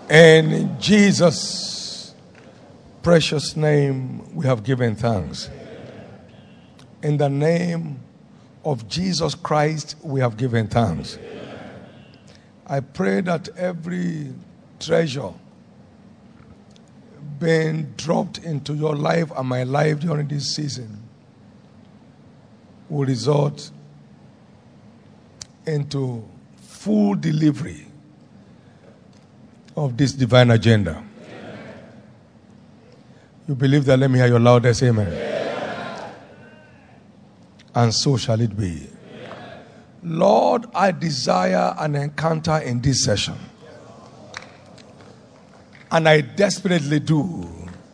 In Jesus' precious name, we have given thanks. In the name of Jesus Christ, we have given thanks. I pray that every treasure being dropped into your life and my life during this season will result into full delivery of this divine agenda. Amen. You believe that? Let me hear your loudest amen. Amen. And so shall it be. Amen. Lord, I desire an encounter in this session. And I desperately do.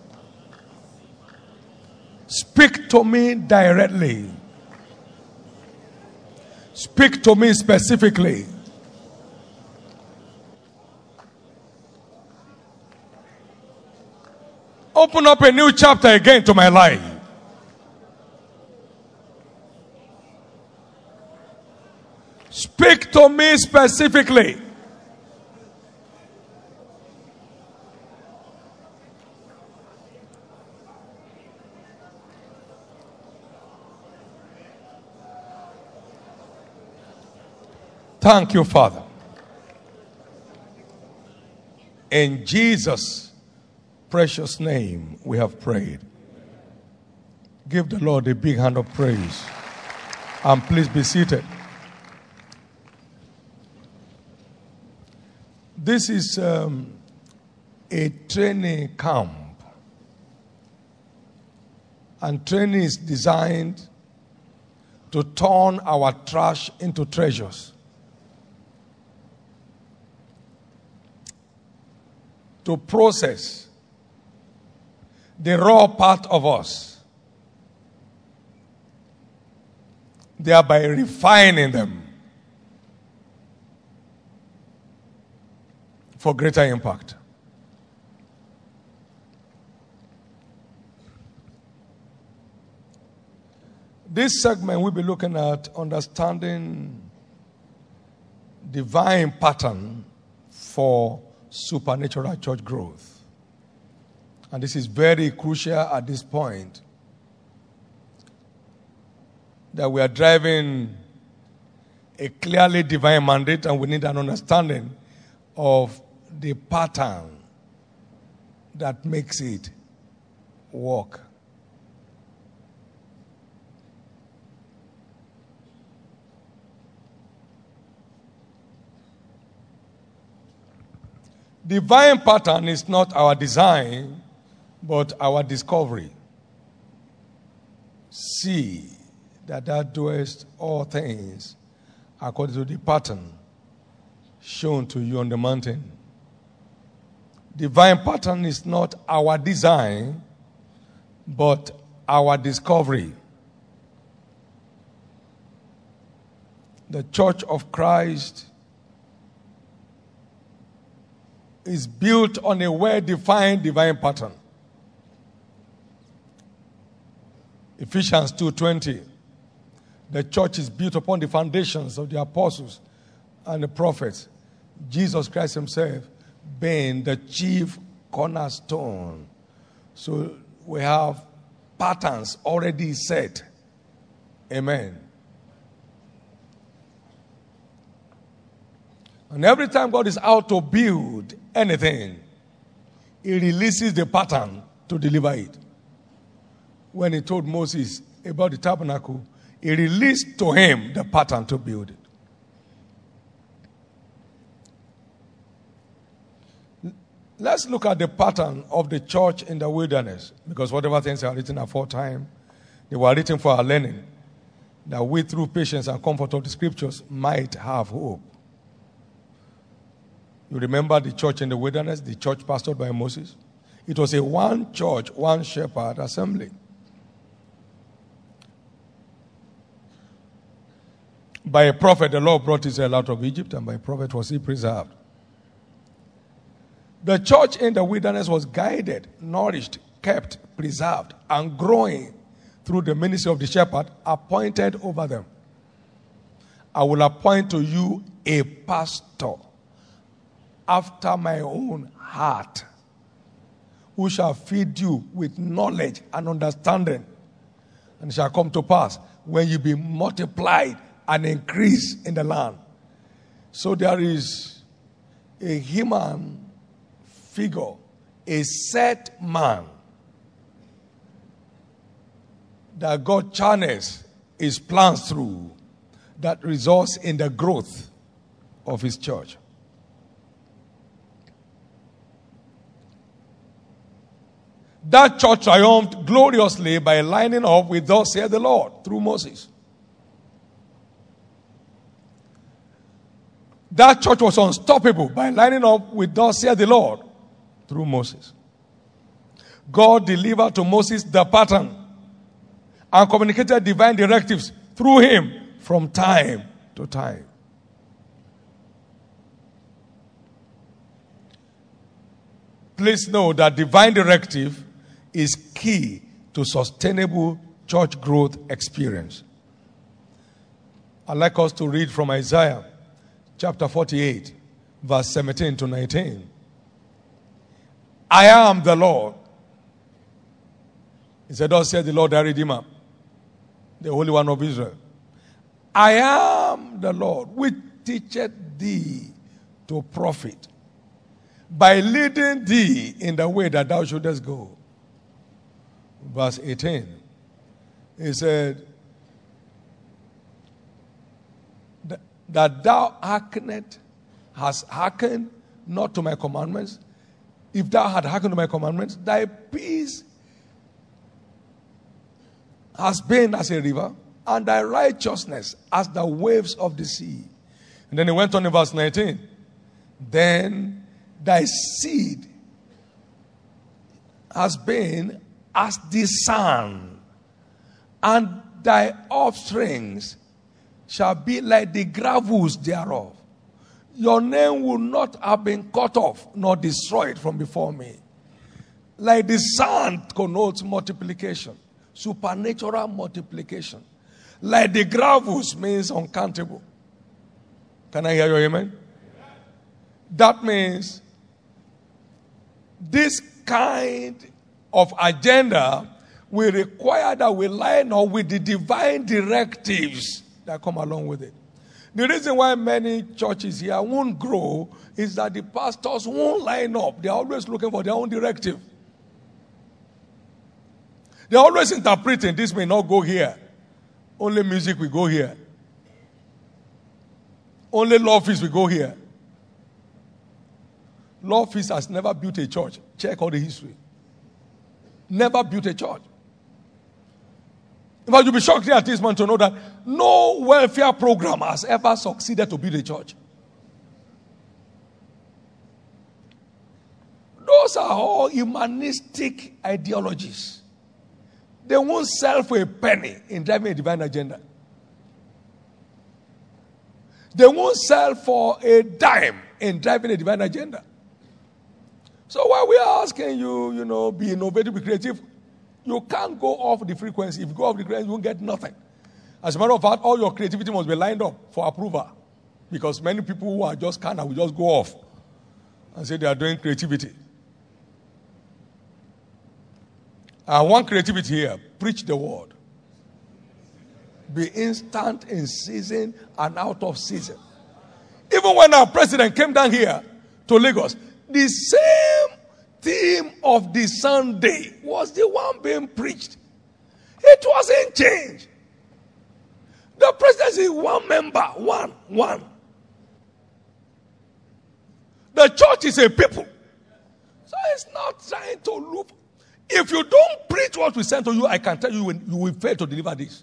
Speak to me directly. Speak to me specifically. Open up a new chapter again to my life. Speak to me specifically. Thank you, Father. In Jesus' precious name, we have prayed. Give the Lord a big hand of praise. And please be seated. This is a training camp. And training is designed to turn our trash into treasures. To process the raw part of us, thereby refining them for greater impact. This segment we'll be looking at understanding divine pattern for supernatural church growth. And this is very crucial at this point, that we are driving a clearly divine mandate and we need an understanding of the pattern that makes it work. Divine pattern is not our design, but our discovery. See that thou doest all things according to the pattern shown to you on the mountain. Divine pattern is not our design, but our discovery. The Church of Christ is built on a well-defined divine pattern. Ephesians 2:20. The church is built upon the foundations of the apostles and the prophets. Jesus Christ himself being the chief cornerstone. So we have patterns already set. Amen. And every time God is out to build anything, he releases the pattern to deliver it. When he told Moses about the tabernacle, he released to him the pattern to build it. Let's look at the pattern of the church in the wilderness, because whatever things are written aforetime, they were written for our learning, that we through patience and comfort of the scriptures might have hope. You remember the church in the wilderness, the church pastored by Moses? It was a one church, one shepherd assembly. By a prophet, the Lord brought Israel out of Egypt, and by a prophet was he preserved. The church in the wilderness was guided, nourished, kept, preserved, and growing through the ministry of the shepherd appointed over them. I will appoint to you a pastor after my own heart, who shall feed you with knowledge and understanding. And it shall come to pass when you be multiplied and increase in the land. So there is a human figure, a set man that God channels his plans through that results in the growth of his church. That church triumphed gloriously by lining up with thus saith the Lord through Moses. That church was unstoppable by lining up with thus saith the Lord through Moses. God delivered to Moses the pattern and communicated divine directives through him from time to time. Please know that divine directive is key to sustainable church growth experience. I'd like us to read from Isaiah chapter 48, verse 17 to 19. I am the Lord. He said, thus said the Lord thy Redeemer, the Holy One of Israel. I am the Lord, which teacheth thee to profit, by leading thee in the way that thou shouldest go. Verse 18. He said, that thou hast hearkened not to my commandments. If thou had hearkened to my commandments, thy peace has been as a river, and thy righteousness as the waves of the sea. And then he went on in verse 19. Then thy seed has been as the sun, and thy offsprings shall be like the gravels thereof. Your name will not have been cut off nor destroyed from before me. Like the sand connotes multiplication, supernatural multiplication. Like the gravels means uncountable. Can I hear your amen? That means this kind of agenda will require that we line up with the divine directives that come along with it. The reason why many churches here won't grow is that the pastors won't line up. They're always looking for their own directive. They're always interpreting, this may not go here. Only music will go here. Only Law Feast will go here. Law Feast has never built a church. Check all the history. Never built a church. In fact, you'll be shocked here at this moment to know that no welfare program has ever succeeded to build a church. Those are all humanistic ideologies. They won't sell for a penny in driving a divine agenda. They won't sell for a dime in driving a divine agenda. So while we are asking you, be innovative, be creative, you can't go off the frequency. If you go off the frequency, you won't get nothing. As a matter of fact, all your creativity must be lined up for approval. Because many people who are just carnal will just go off and say they are doing creativity. I want creativity here. Preach the word. Be instant in season and out of season. Even when our president came down here to Lagos, the same theme of the Sunday was the one being preached. It wasn't changed. The presidency is one member, one. The church is a people. So it's not trying to look. If you don't preach what we send to you, I can tell you you will fail to deliver this.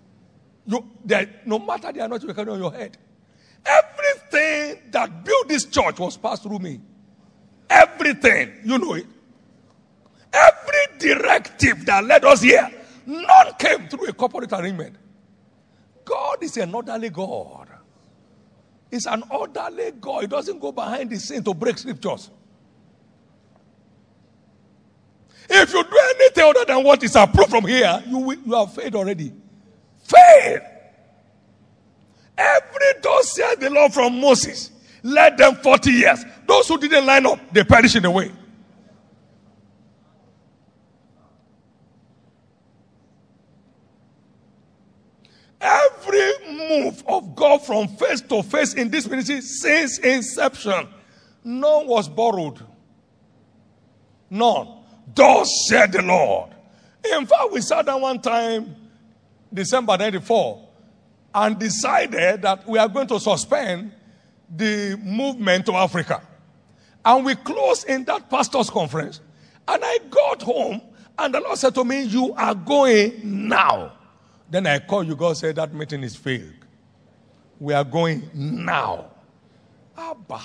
No matter they are not recording on your head. Everything that built this church was passed through me. Everything, you know it. Every directive that led us here, none came through a corporate arrangement. God is an orderly God. He's an orderly God. He doesn't go behind the scene to break scriptures. If you do anything other than what is approved from here, you have failed already. Failed. Every thus said the Lord from Moses, led them 40 years. Those who didn't line up, they perish in the way. Every move of God from face to face in this ministry since inception, none was borrowed. None. Thus said the Lord. In fact, we sat down one time, December 94, and decided that we are going to suspend the movement to Africa. And we closed in that pastor's conference. And I got home, and the Lord said to me, you are going now. Then I called you. God said that meeting is failed. We are going now. Abba.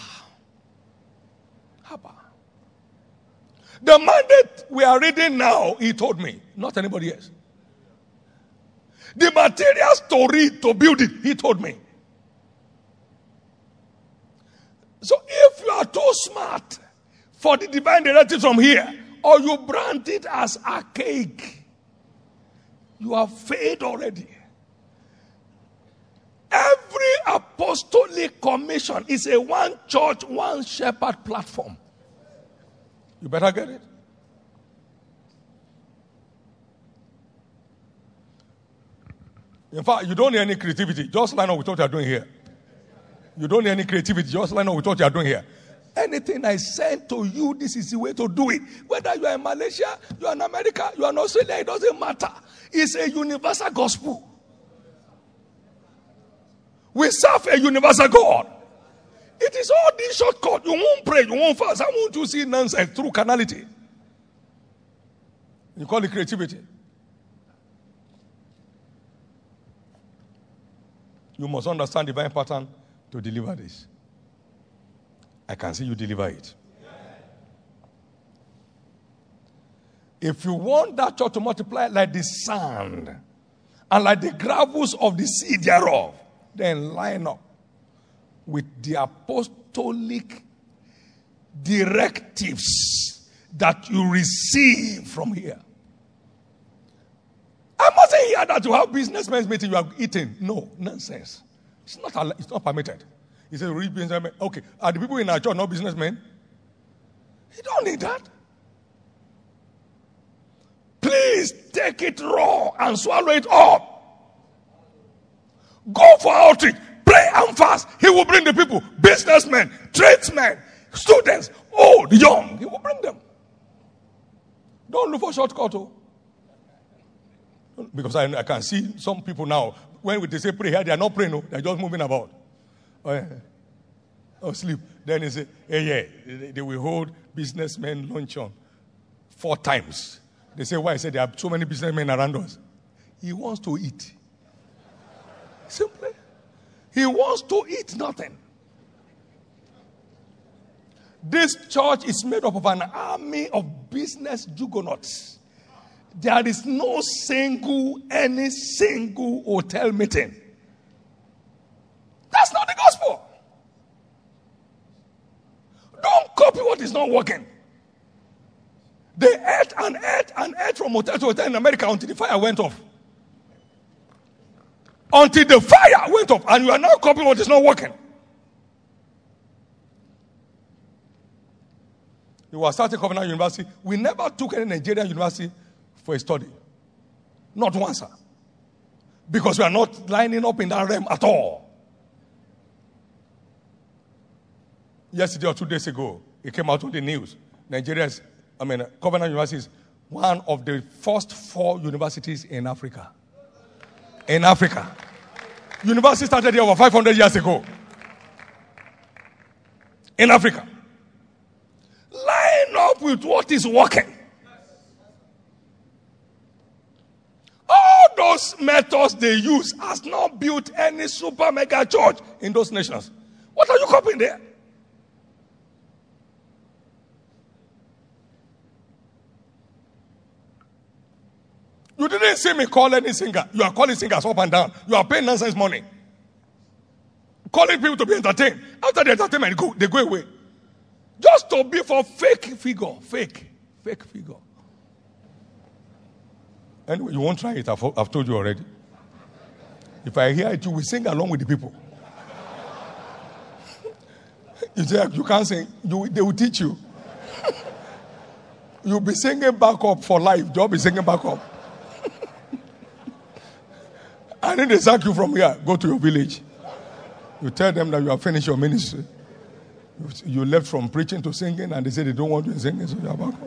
The mandate we are reading now, he told me, not anybody else. The materials to read, to build it, he told me. So if you are too smart for the divine directives from here, or you brand it as archaic, you have failed already. Every apostolic commission is a one church, one shepherd platform. You better get it. In fact, you don't need any creativity. Just line up with what you are doing here. You don't need any creativity. Just line up with what you are doing here. Anything I send to you, this is the way to do it. Whether you are in Malaysia, you are in America, you are in Australia, it doesn't matter. It's a universal gospel. We serve a universal God. It is all this shortcut. You won't pray, you won't fast. How won't you see nonsense through carnality? You call it creativity. You must understand the divine pattern to deliver this. I can see you deliver it. If you want that church to multiply like the sand and like the gravels of the sea thereof, then line up with the apostolic directives that you receive from here. I mustn't hear that you have businessmen's meeting, you are eating. No, nonsense. It's not permitted. He said, read businessmen. Okay, are the people in our church not businessmen? You don't need that. Please take it raw and swallow it up. Go for outreach. Pray and fast. He will bring the people. Businessmen, tradesmen, students, old, young. He will bring them. Don't look for shortcut. Because I can see some people now, when they say pray here, they are not praying. They are just moving about. Sleep. Then they say, they will hold businessmen luncheon 4 times. They say, why? I said there are so many businessmen around us. He wants to eat. Simply. He wants to eat nothing. This church is made up of an army of business juggernauts. There is no any single hotel meeting. That's not the gospel. Don't copy what is not working. They ate and ate and ate from hotel to hotel in America until the fire went off. Until the fire went off, and you are now copying what is not working. You were starting Covenant University. We never took any Nigerian university for a study. Not once, sir. Because we are not lining up in that realm at all. Yesterday or 2 days ago, it came out on the news. Covenant University is one of the first 4 universities in Africa. In Africa. University started here over 500 years ago. In Africa. Line up with what is working. All those methods they use has not built any super mega church in those nations. What are you copying there? You didn't see me call any singer. You are calling singers up and down. You are paying nonsense money. Calling people to be entertained. After the entertainment, they go away. Just to be for fake figure. Fake figure. Anyway, you won't try it. I've told you already. If I hear it, you will sing along with the people. You say you can't sing. They will teach you. You'll be singing backup for life. You'll be singing backup. And then they sack you from here. Go to your village. You tell them that you have finished your ministry. You left from preaching to singing, and they say they don't want you singing, so you are backup.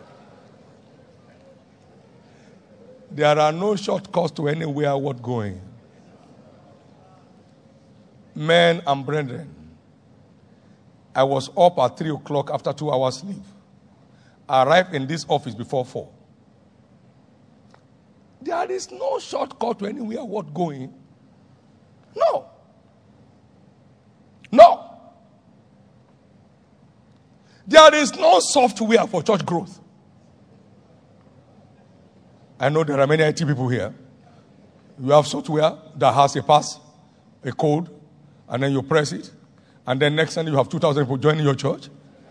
There are no shortcuts to anywhere worth going. Men and brethren, I was up at 3 o'clock after 2 hours sleep. I arrived in this office before 4. There is no shortcut to anywhere worth going. No. No. There is no software for church growth. I know there are many IT people here. You have software that has a pass, a code, and then you press it. And then next time you have 2,000 people joining your church.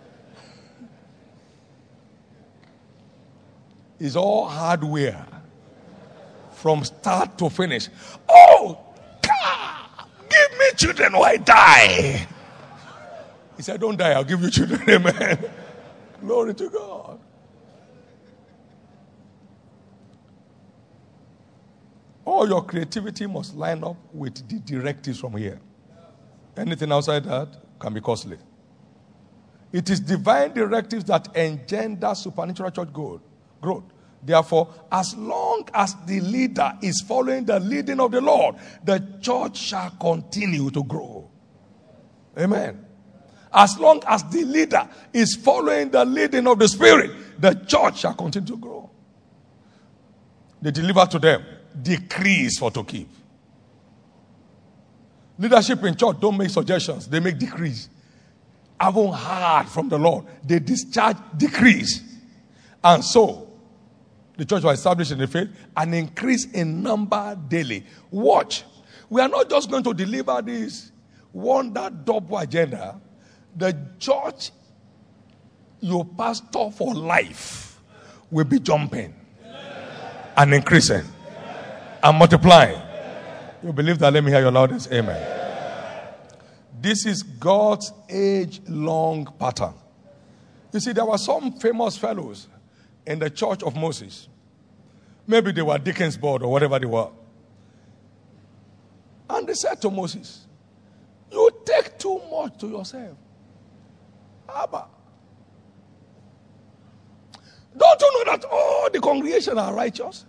It's all hardware. From start to finish. Oh, God, give me children or I die. He said, don't die, I'll give you children. Amen. Glory to God. All your creativity must line up with the directives from here. Anything outside that can be costly. It is divine directives that engender supernatural church growth. Therefore, as long as the leader is following the leading of the Lord, the church shall continue to grow. Amen. As long as the leader is following the leading of the Spirit, the church shall continue to grow. They deliver to them decrees for to keep. Leadership in church don't make suggestions, they make decrees. Having heard from the Lord, they discharge decrees. And so, the church was established in the faith, an increase in number daily. Watch. We are not just going to deliver this wonder double agenda. The church, your pastor for life, will be jumping and increasing and multiplying. You believe that? Let me hear your loudest amen. This is God's age-long pattern. You see, there were some famous fellows in the church of Moses. Maybe they were Dickens board or whatever they were. And they said to Moses, you take too much to yourself. Abba. Don't you know that all the congregation are righteous?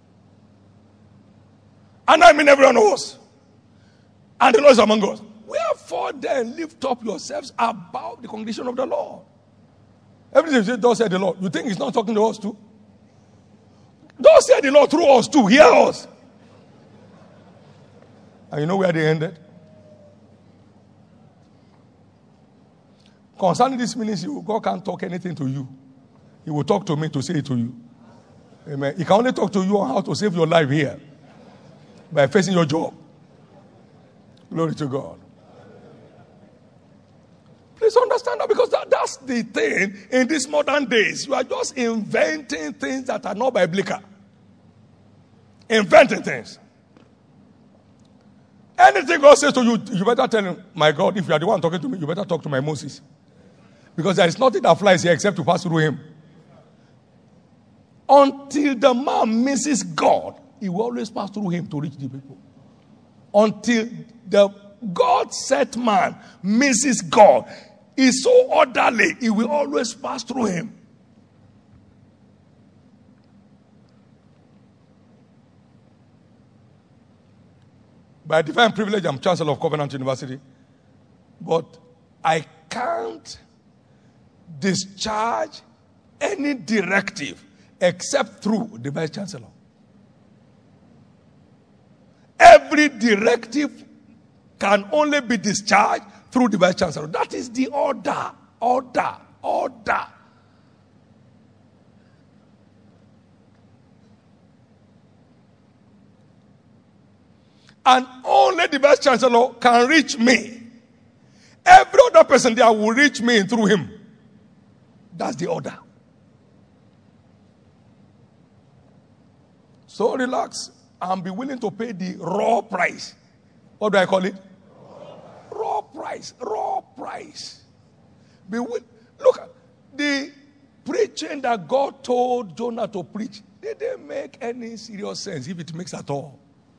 And I mean everyone knows. And the Lord is among us. Wherefore then lift up yourselves above the congregation of the Lord. Everything says, thus said the Lord. You think he's not talking to us too? Thus said the Lord through us too. Hear us. And you know where they ended? Concerning this ministry, God can't talk anything to you. He will talk to me to say it to you. Amen. He can only talk to you on how to save your life here. By facing your job. Glory to God. Please understand that, because that's the thing in these modern days. You are just inventing things that are not biblical. Inventing things. Anything God says to you, you better tell him, my God, if you are the one talking to me, you better talk to my Moses. Because there is nothing that flies here except to pass through him. Until the man misses God, he will always pass through him to reach the people. Until the God-set man misses God, is so orderly, he will always pass through him. By divine privilege, I'm Chancellor of Covenant University. But I can't discharge any directive except through the Vice Chancellor. Every directive can only be discharged through the Vice Chancellor. That is the order. Order. And only the Vice Chancellor can reach me. Every other person there will reach me through him. That's the order. So relax and be willing to pay the raw price. What do I call it? Raw price. Look at the preaching that God told Jonah to preach. Didn't make any serious sense if it makes at all.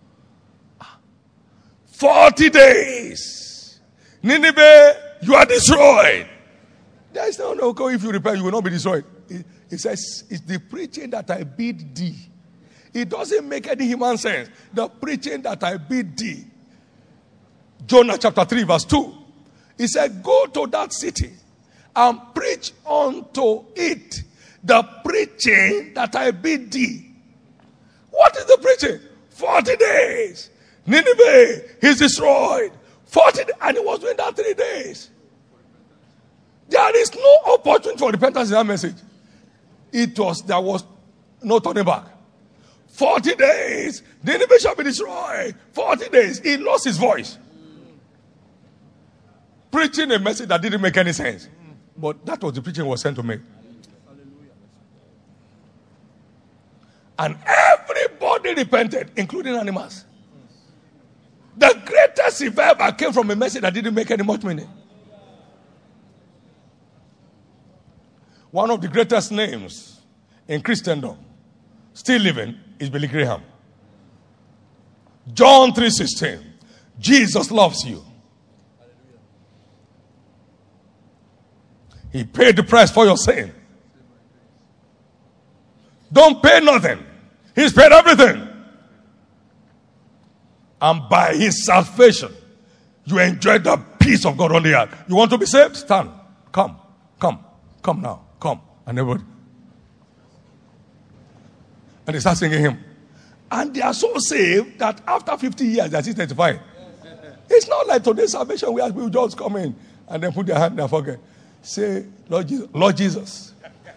40 days. Nineveh, you are destroyed. There is no if you repent, you will not be destroyed. It says, it's the preaching that I bid thee. It doesn't make any human sense. The preaching that I bid thee. Jonah chapter 3 verse 2. He said, go to that city and preach unto it the preaching that I bid thee. What is the preaching? 40 days. Nineveh is destroyed. 40 days. And he was doing that 3 days. There is no opportunity for repentance in that message. There was no turning back. 40 days. Nineveh shall be destroyed. 40 days. He lost his voice. Preaching a message that didn't make any sense. But that was the preaching was sent to make. And everybody repented, including animals. The greatest revival came from a message that didn't make any much meaning. One of the greatest names in Christendom, still living, is Billy Graham. John 3:16. Jesus loves you. He paid the price for your sin. Don't pay nothing. He's paid everything. And by his salvation, you enjoy the peace of God on the earth. You want to be saved? Stand. Come now. Come. And everybody. And they start singing him. And they are so saved that after 50 years, they are still 35. It's not like today's salvation where people just come in and then put their hand in their pocket. Say, Lord Jesus. Lord Jesus.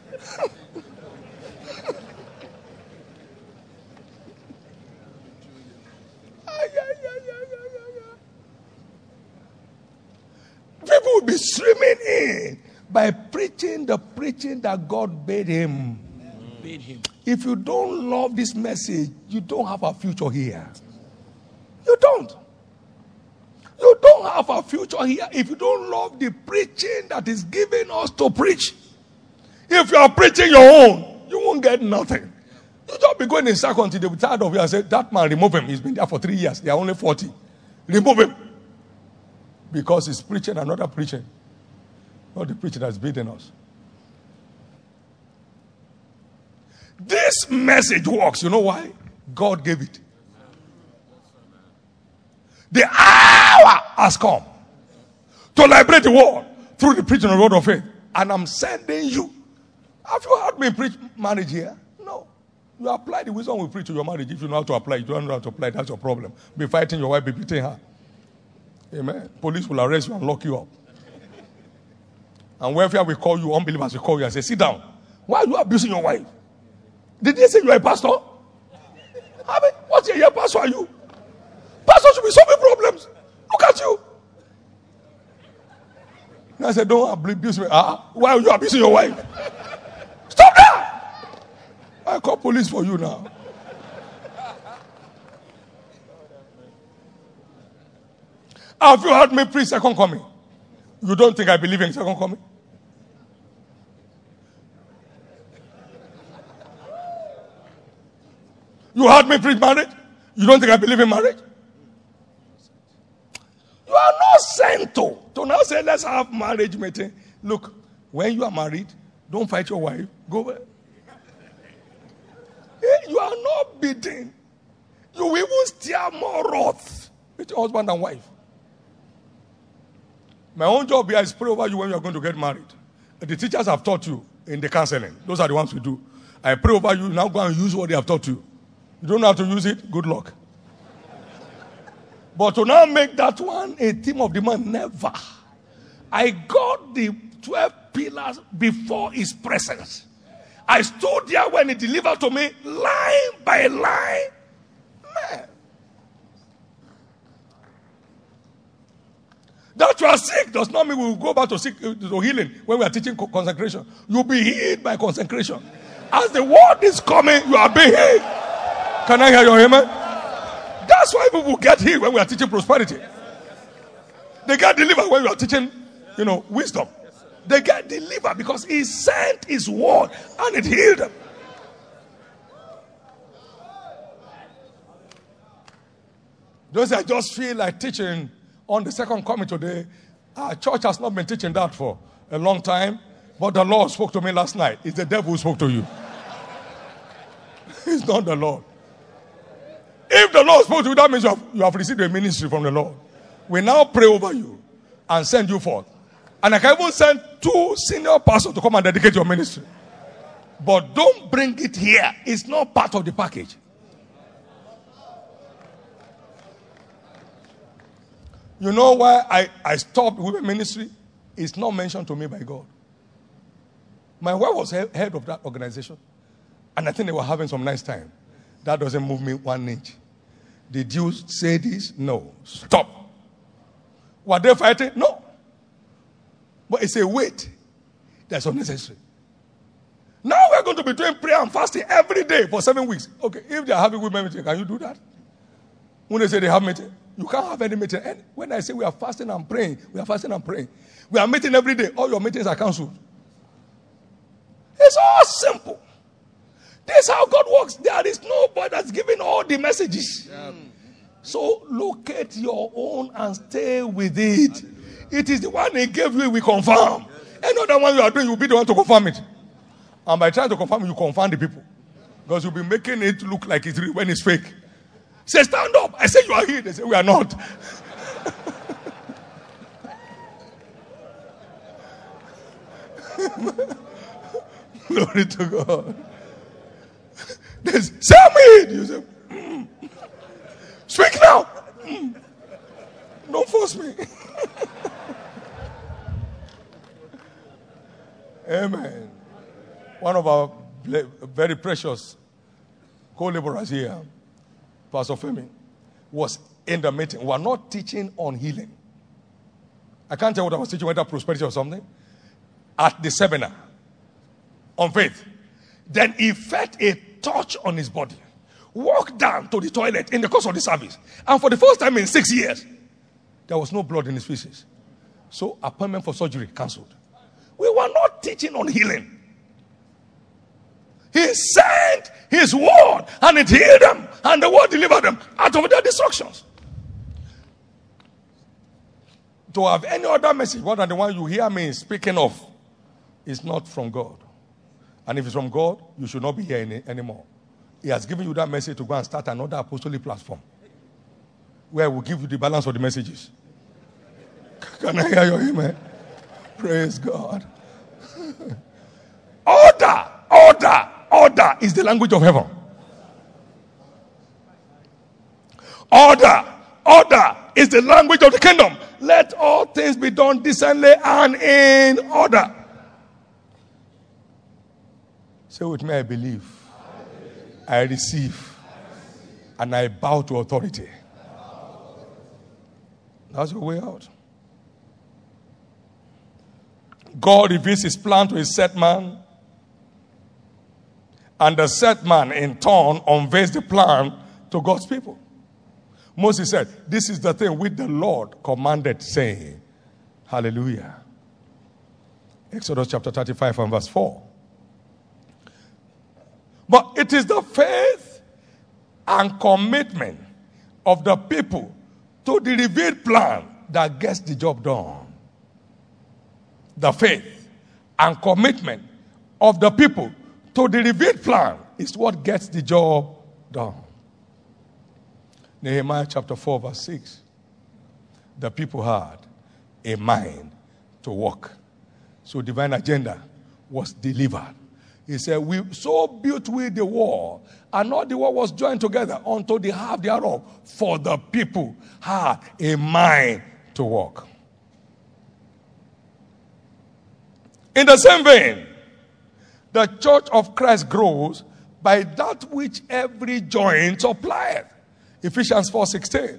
People will be streaming in by preaching the preaching that God bade him. If you don't love this message, you don't have a future here. You don't. You don't have a future here if you don't love the preaching that is given us to preach. If you are preaching your own, you won't get nothing. You just be going in circle until they will be tired of you and say, that man, remove him. He's been there for 3 years. They are only 40. Remove him. Because he's preaching another preaching. Not the preaching that's beating us. This message works. You know why? God gave it. The hour has come to liberate the world through the preaching of the word of faith. And I'm sending you. Have you heard me preach marriage here? No. You apply the wisdom we preach to your marriage. If you know how to apply, you don't know how to apply, that's your problem. Be fighting your wife, be beating her. Amen. Police will arrest you and lock you up. And welfare will call you, unbelievers will call you and say, sit down. Why are you abusing your wife? Did they say you are a pastor? I mean, what year pastor are you? Pastor should be solving problems. Look at you. And I said, don't abuse me. Why are you abusing your wife? Stop that. I call police for you now. Have you heard me preach second coming? You don't think I believe in second coming? You heard me preach marriage? You don't think I believe in marriage? You are not sent to now say, let's have marriage meeting. Look, when you are married, don't fight your wife. Go away. You are not beaten. You will even stir more wrath with your husband and wife. My own job here is pray over you when you are going to get married. The teachers have taught you in the counseling. Those are the ones we do. I pray over you. Now go and use what they have taught you. You don't know how to use it? Good luck. But to now make that one a theme of the month, never. I got the 12 pillars before his presence. I stood there when he delivered to me, line by line. Man. That you are sick does not mean we will go back to healing when we are teaching consecration. You'll be healed by consecration. As the word is coming, you are being healed. Can I hear your amen? That's why people get healed when we are teaching prosperity. They get delivered when we are teaching, wisdom. They get delivered because he sent his word and it healed them. Those that just feel like teaching on the second coming today, our church has not been teaching that for a long time, but the Lord spoke to me last night. It's the devil who spoke to you. It's not the Lord. If the Lord spoke to you, that means you have received a ministry from the Lord. We now pray over you and send you forth. And I can even send 2 senior pastors to come and dedicate your ministry. But don't bring it here. It's not part of the package. You know why I stopped women ministry? It's not mentioned to me by God. My wife was head of that organization. And I think they were having some nice time. That doesn't move me 1 inch. Did you say this? No. Stop. Were they fighting? No. But it's a weight that's unnecessary. Now we're going to be doing prayer and fasting every day for 7 weeks. Okay, if they are having women meeting, can you do that? When they say they have meeting, you can't have any meeting. And when I say we are fasting and praying, we are fasting and praying. We are meeting every day. All your meetings are cancelled. It's all simple. This is how God works. There is nobody that's giving all the messages. Yeah. So locate your own and stay with it. It is the one he gave you, we confirm. Any other one you are doing, you'll be the one to confirm it. And by trying to confirm, you confirm the people. Because you'll be making it look like it's real when it's fake. Say, stand up. I say you are here. They say, we are not. Glory to God. They say me. You say, speak now. Don't force me. Amen. One of our very precious co-laborers here, Pastor Femi, was in the meeting. We were not teaching on healing. I can't tell what I was teaching, whether prosperity or something. At the seminar on faith. Then he felt a touch on his body. Walked down to the toilet in the course of the service. And for the first time in 6 years, there was no blood in his feces. So appointment for surgery cancelled. We were not teaching on healing. He sent his word and it healed them. And the word delivered them out of their destructions. To have any other message more than the one you hear me speaking of is not from God. And if it's from God, you should not be here anymore. He has given you that message to go and start another apostolic platform where we'll give you the balance of the messages. Can I hear your amen? Praise God. Order is the language of heaven. Order is the language of the kingdom. Let all things be done decently and in order. Say with me, I believe. I receive. And I bow to authority. That's the way out. God reveals his plan to his set man. And the set man, in turn, unveils the plan to God's people. Moses said, this is the thing which the Lord commanded, saying, hallelujah. Exodus chapter 35 and verse 4. But it is the faith and commitment of the people to the revealed plan that gets the job done. The faith and commitment of the people to the revealed plan is what gets the job done. Nehemiah chapter 4 verse 6. The people had a mind to work. So divine agenda was delivered. He said, so built we the wall, and all the wall was joined together unto the half thereof, for the people had a mind to work. In the same vein, the church of Christ grows by that which every joint supplieth. Ephesians 4:16.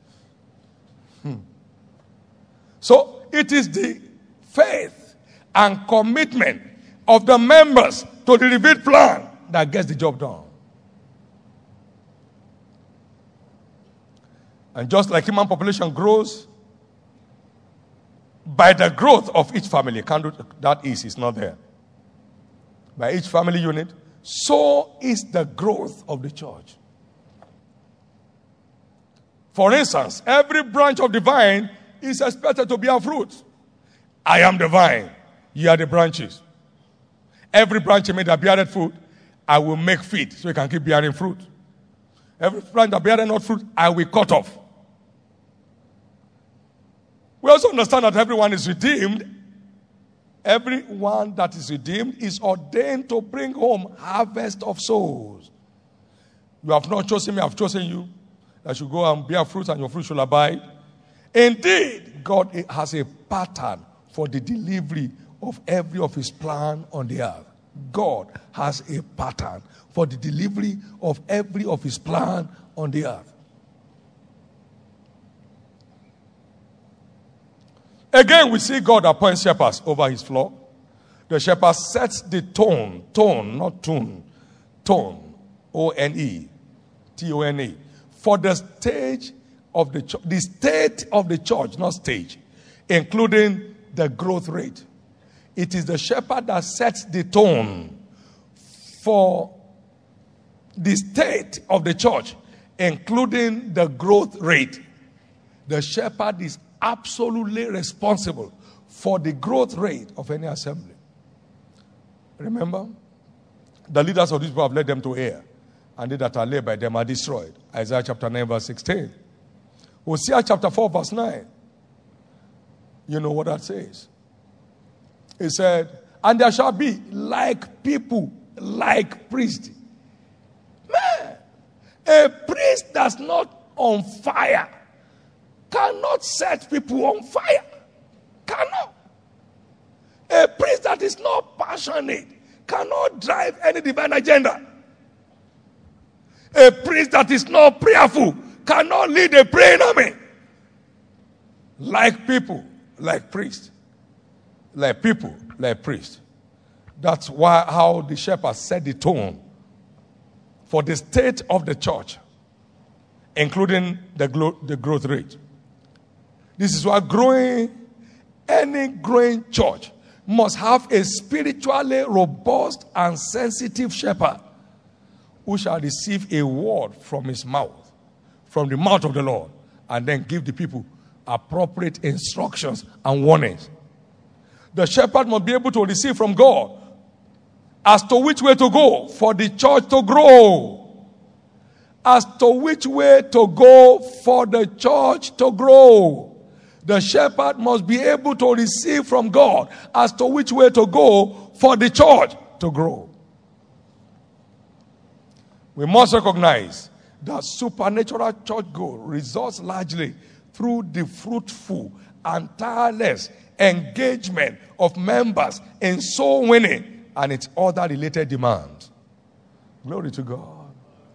So it is the faith and commitment of the members to the revealed plan that gets the job done. And just like human population grows, by the growth of each family. That is not there. By each family unit, so is the growth of the church. For instance, every branch of the vine is expected to bear fruit. I am the vine, ye are the branches. Every branch in me that beareth fruit, I will make fit so it can keep bearing fruit. Every branch that beareth not fruit, I will cut off. We also understand that everyone is redeemed. Everyone that is redeemed is ordained to bring home harvest of souls. You have not chosen me, I have chosen you. That should go and bear fruit and your fruit shall abide. Indeed, God has a pattern for the delivery of every of his plan on the earth. God has a pattern for the delivery of every of his plan on the earth. Again, we see God appoint shepherds over his flock. The shepherd sets the tone, not tune, tone, O-N-E, T-O-N-E, for the stage of the church, the state of the church, not stage, including the growth rate. It is the shepherd that sets the tone for the state of the church, including the growth rate. The shepherd is absolutely responsible for the growth rate of any assembly. Remember, the leaders of this people have led them to err, and they that are led by them are destroyed. Isaiah chapter 9 verse 16. Hosea chapter 4 verse 9. You know what that says. He said, and there shall be like people, like priests. Man, a priest that's not on fire cannot set people on fire. Cannot. A priest that is not passionate cannot drive any divine agenda. A priest that is not prayerful cannot lead a praying army. Like people, like priests. Like people, like priests. That's how the shepherd set the tone for the state of the church, including the growth rate. This is why any growing church must have a spiritually robust and sensitive shepherd who shall receive a word from his mouth, from the mouth of the Lord, and then give the people appropriate instructions and warnings. The shepherd must be able to receive from God as to which way to go for the church to grow. As to which way to go for the church to grow. The shepherd must be able to receive from God as to which way to go for the church to grow. We must recognize that supernatural church growth results largely through the fruitful and tireless engagement of members in soul winning and its other related demands. Glory to God.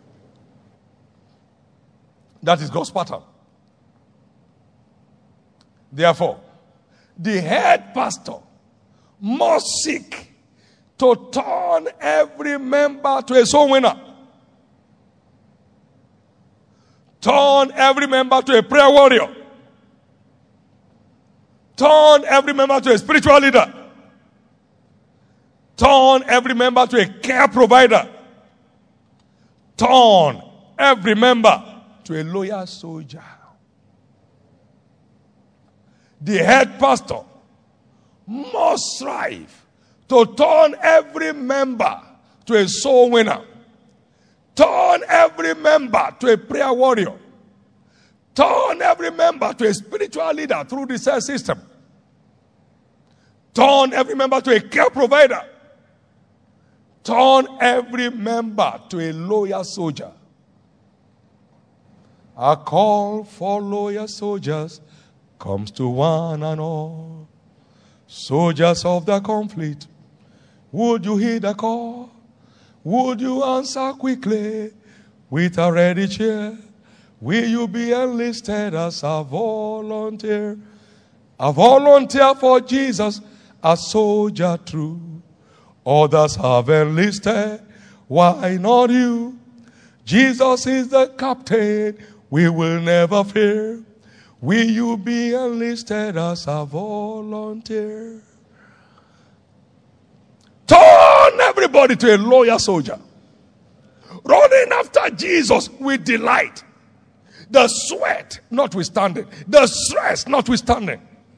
That is God's pattern. Therefore, the head pastor must seek to turn every member to a soul winner. Turn every member to a prayer warrior. Turn every member to a spiritual leader. Turn every member to a care provider. Turn every member to a loyal soldier. The head pastor must strive to turn every member to a soul winner. Turn every member to a prayer warrior. Turn every member to a spiritual leader through the cell system. Turn every member to a care provider. Turn every member to a loyal soldier. A call for loyal soldiers comes to one and all. Soldiers of the conflict, would you heed the call? Would you answer quickly with a ready cheer? Will you be enlisted as a volunteer? A volunteer for Jesus, a soldier true. Others have enlisted, why not you? Jesus is the captain, we will never fear. Will you be enlisted as a volunteer? Turn everybody to a loyal soldier. Running after Jesus with delight. The sweat notwithstanding. The stress notwithstanding.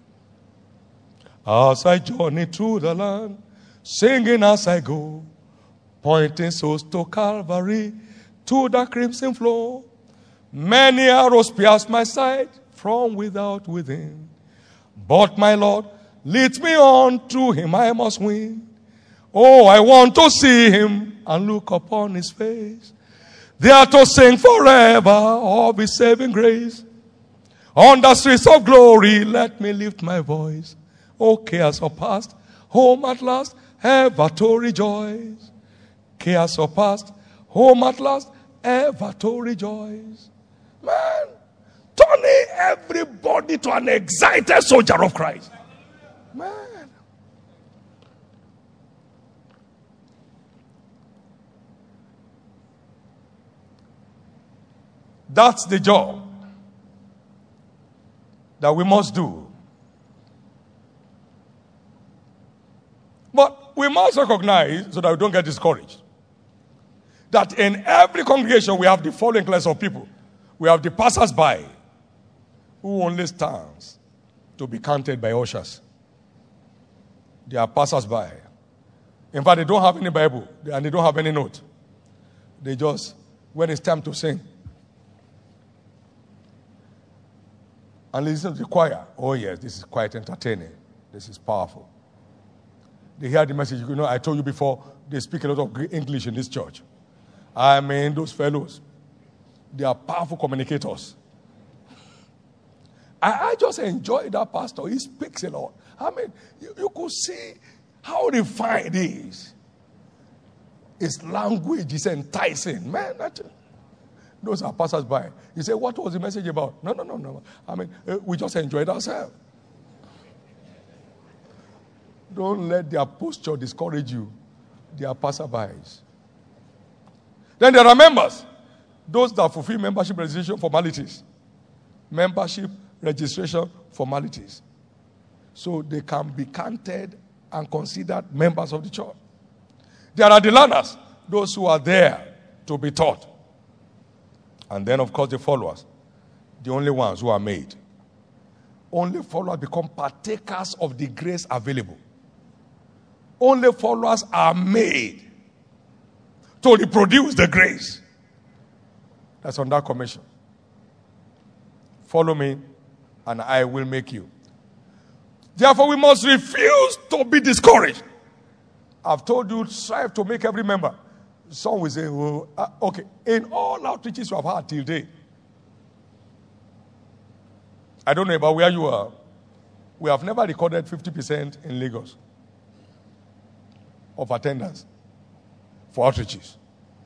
As I journey through the land, singing as I go, pointing souls to Calvary, to the crimson flow. Many arrows pierce my side, from without within. But my Lord leads me on, through him I must win. Oh, I want to see him and look upon his face. There to sing forever of his saving grace. On the streets of glory, let me lift my voice. Oh, cares are past, home at last, ever to rejoice. Cares are past, home at last, ever to rejoice. Man, turning everybody to an excited soldier of Christ. Man. That's the job that we must do. But we must recognize, so that we don't get discouraged, that in every congregation we have the following class of people. We have the passers-by who only stands to be counted by ushers. They are passers-by. In fact, they don't have any Bible and they don't have any note. They just, when it's time to sing, and listen to the choir. Oh yes, this is quite entertaining. This is powerful. They hear the message. You know, I told you before, they speak a lot of English in this church. I mean, those fellows, they are powerful communicators. I just enjoy that pastor. He speaks a lot. I mean, you could see how refined he is. His language is enticing. Man, those are passers-by. You say, what was the message about? No. I mean, we just enjoyed ourselves. Don't let their posture discourage you. They are passers-bys. Then there are members. Those that fulfill membership registration formalities. Membership registration formalities. So they can be counted and considered members of the church. There are the learners. Those who are there to be taught. And then, of course, the followers. The only ones who are made. Only followers become partakers of the grace available. Only followers are made to reproduce the grace that's on that commission. Follow me, and I will make you. Therefore, we must refuse to be discouraged. I've told you, strive to make every member. Some will say, oh, okay, in all outreaches you have had till date, I don't know about where you are, we have never recorded 50% in Lagos of attendance for outreaches.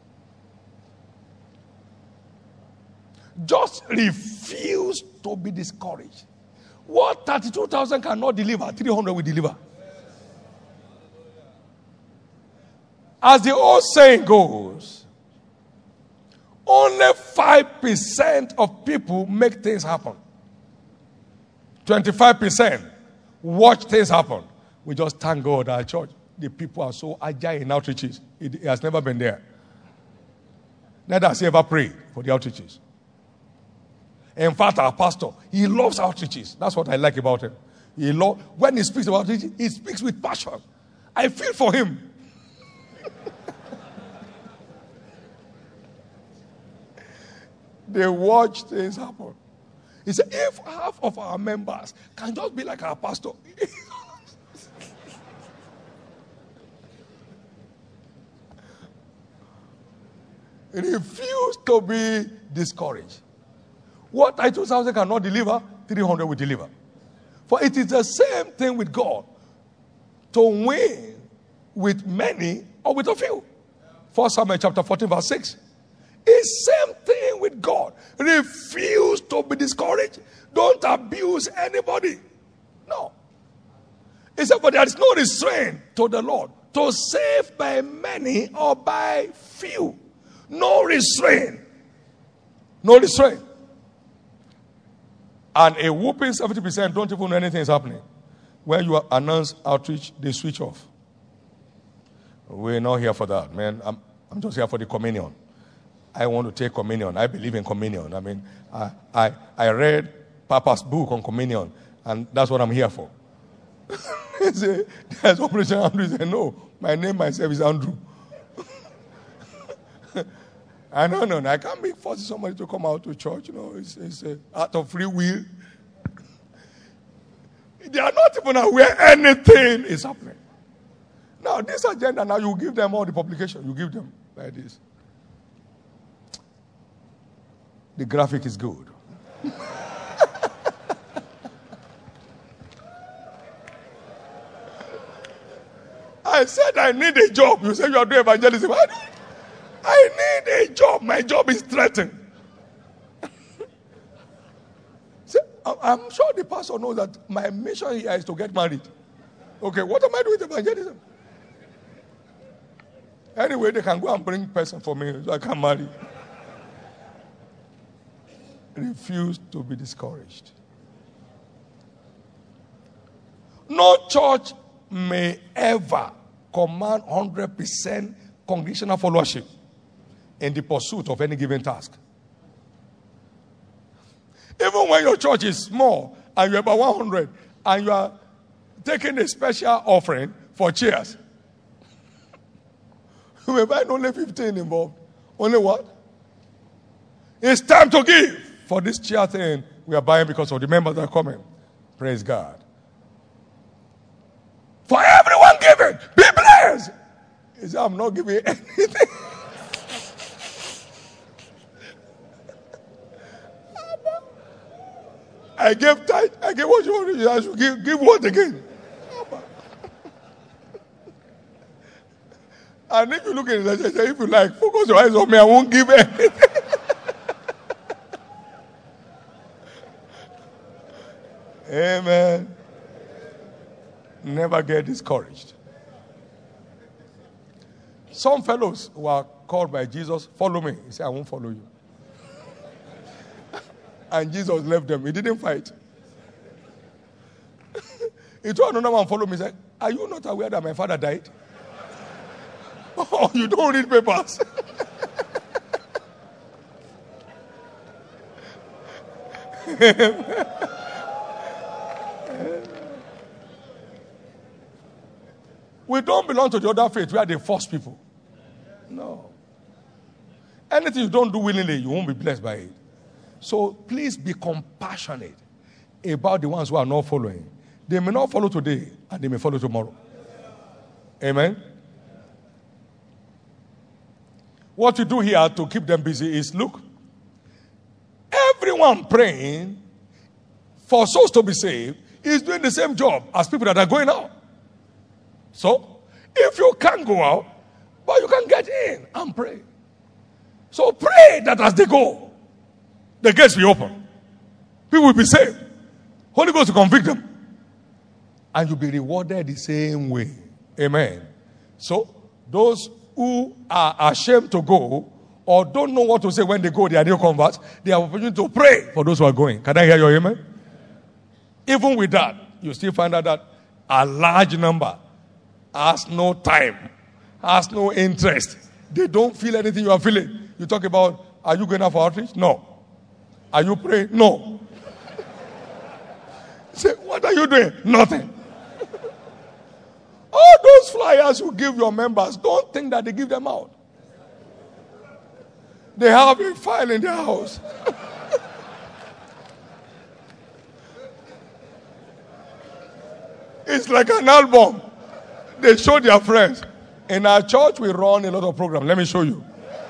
Just refuse to be discouraged. What 32,000 cannot deliver, 300 will deliver. As the old saying goes, only 5% of people make things happen. 25% watch things happen. We just thank God our church. The people are so agile in outreaches. It has never been there. Neither has he ever prayed for the outreaches. In fact, our pastor, he loves outreaches. That's what I like about him. When he speaks about outreaches, he speaks with passion. I feel for him. They watch things happen. He said, if half of our members can just be like our pastor. Refuse to be discouraged. What 2,000 cannot deliver, 300 will deliver. For it is the same thing with God. To win with many or with a few. 1 Samuel chapter 14 verse 6. It's same thing with God. Refuse to be discouraged. Don't abuse anybody. No. He said, but there is no restraint to the Lord to save by many or by few. No restraint. No restraint. And a whooping 70% don't even know anything is happening. When you announce outreach, they switch off. We're not here for that, man. I'm just here for the communion. I want to take communion. I believe in communion. I mean, I read Papa's book on communion, and that's what I'm here for. He said, there's Operation Andrew. He said, no, my name myself is Andrew. No, I can't be forcing somebody to come out to church. It's out of free will. They are not even aware anything is happening. Now, this agenda, now you give them all the publication. You give them like this. The graphic is good. I said I need a job. You say you are doing evangelism. I need a job. My job is threatened. See, I'm sure the pastor knows that my mission here is to get married. Okay, what am I doing with evangelism? Anyway, they can go and bring person for me so I can marry. Refuse to be discouraged. No church may ever command 100% congregational followership in the pursuit of any given task. Even when your church is small and you're about 100 and you are taking a special offering for chairs, you may find only 15 involved. Only what? It's time to give for this chair thing we are buying because of the members that are coming. Praise God. For everyone giving, be blessed. He said, I'm not giving anything. I gave tithe. I gave what you want. I should give what again? And if you look at it, if you like, focus your eyes on me, I won't give anything. Amen. Never get discouraged. Some fellows who are called by Jesus, follow me. He said, I won't follow you. And Jesus left them. He didn't fight. He told another one, follow me. He said, are you not aware that my father died? Oh, you don't read papers. We don't belong to the other faith. We are the first people. No. Anything you don't do willingly, you won't be blessed by it. So please be compassionate about the ones who are not following. They may not follow today, and they may follow tomorrow. Amen? What you do here to keep them busy is, look, everyone praying for souls to be saved is doing the same job as people that are going out. So, if you can't go out, but you can get in and pray. So pray that as they go, the gates will open. People will be saved. Holy Ghost will convict them. And you'll be rewarded the same way. Amen. So, those who are ashamed to go or don't know what to say when they go, they are new converts, they have opportunity to pray for those who are going. Can I hear your amen? Even with that, you still find out that a large number has no time, has no interest. They don't feel anything you are feeling. You talk about, are you going out for outreach? No. Are you praying? No. Say, what are you doing? Nothing. All those flyers you give your members, don't think that they give them out. They have a file in their house. It's like an album. They show their friends. In our church, we run a lot of programs. Let me show you.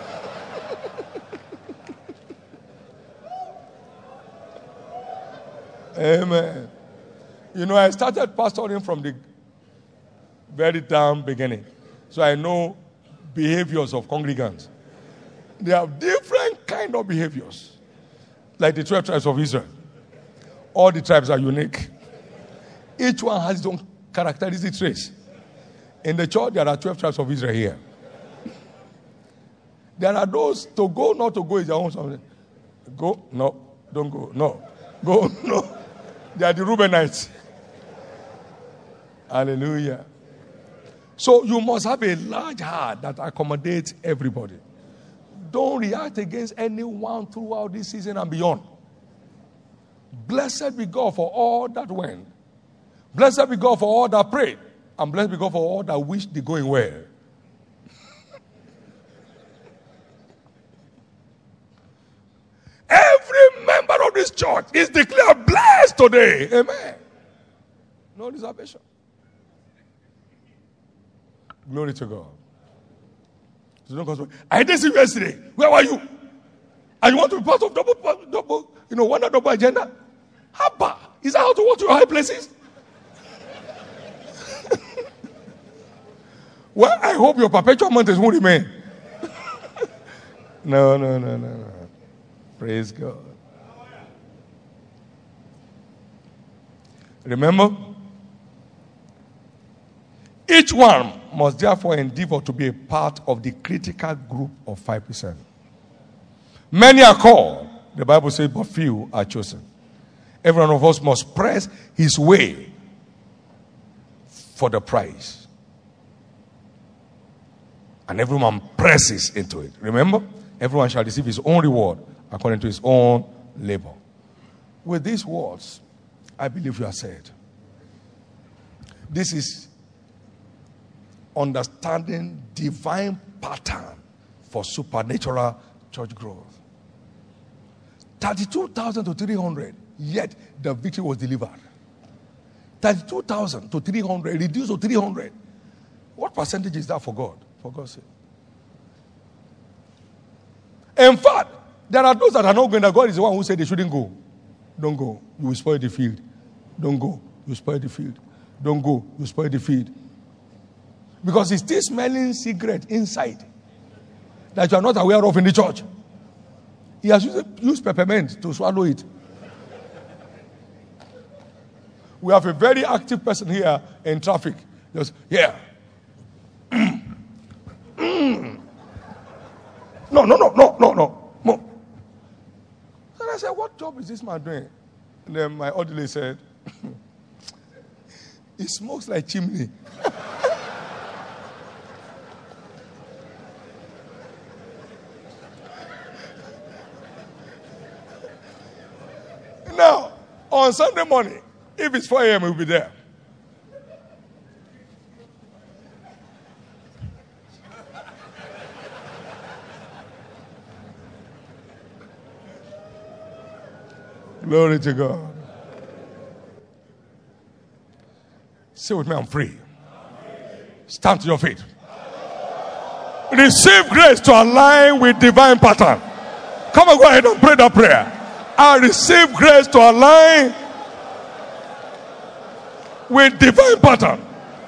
Amen. You know, I started pastoring from the very damn beginning. So I know behaviors of congregants. They have different kind of behaviors. Like the 12 tribes of Israel. All the tribes are unique. Each one has its own characteristic traits. In the church, there are 12 tribes of Israel here. There are those to go, not to go is their own something. Go, no, don't go, no. Go, no. They are the Reubenites. Hallelujah. So you must have a large heart that accommodates everybody. Don't react against anyone throughout this season and beyond. Blessed be God for all that went. Blessed be God for all that prayed. And blessed be God for all that wished the going well. Every member of this church is declared blessed today. Amen. No reservation. Glory to God. So don't come. I didn't see you yesterday. Where were you? And you want to be part of double, one double agenda? Haba. Is that how to walk to your high places? Well, I hope your perpetual mountains won't remain. No. Praise God. Remember, each one must therefore endeavor to be a part of the critical group of 5%. Many are called, the Bible says, but few are chosen. Every one of us must press his way for the prize. And everyone presses into it. Remember, everyone shall receive his own reward according to his own labor. With these words, I believe you are said. This is understanding divine pattern for supernatural church growth. 32,000 to 300, yet the victory was delivered. 32,000 to 300, reduced to 300. What percentage is that for God? For God's sake. In fact, there are those that are not going. That God is the one who said they shouldn't go. Don't go. You will spoil the field. Don't go. You spoil the field. Don't go. You spoil the field. Because it's still smelling cigarette inside that you are not aware of in the church. He has used peppermint to swallow it. We have a very active person here in traffic. Just, yeah. No. And I said, what job is this man doing? And then my orderly said, it smokes like chimney. Now, on Sunday morning, if it's 4 a.m., we'll be there. Glory to God. Say with me, I'm free. Stand to your feet. Receive grace to align with divine pattern. Come on, go ahead and pray that prayer. I receive grace to align with divine pattern.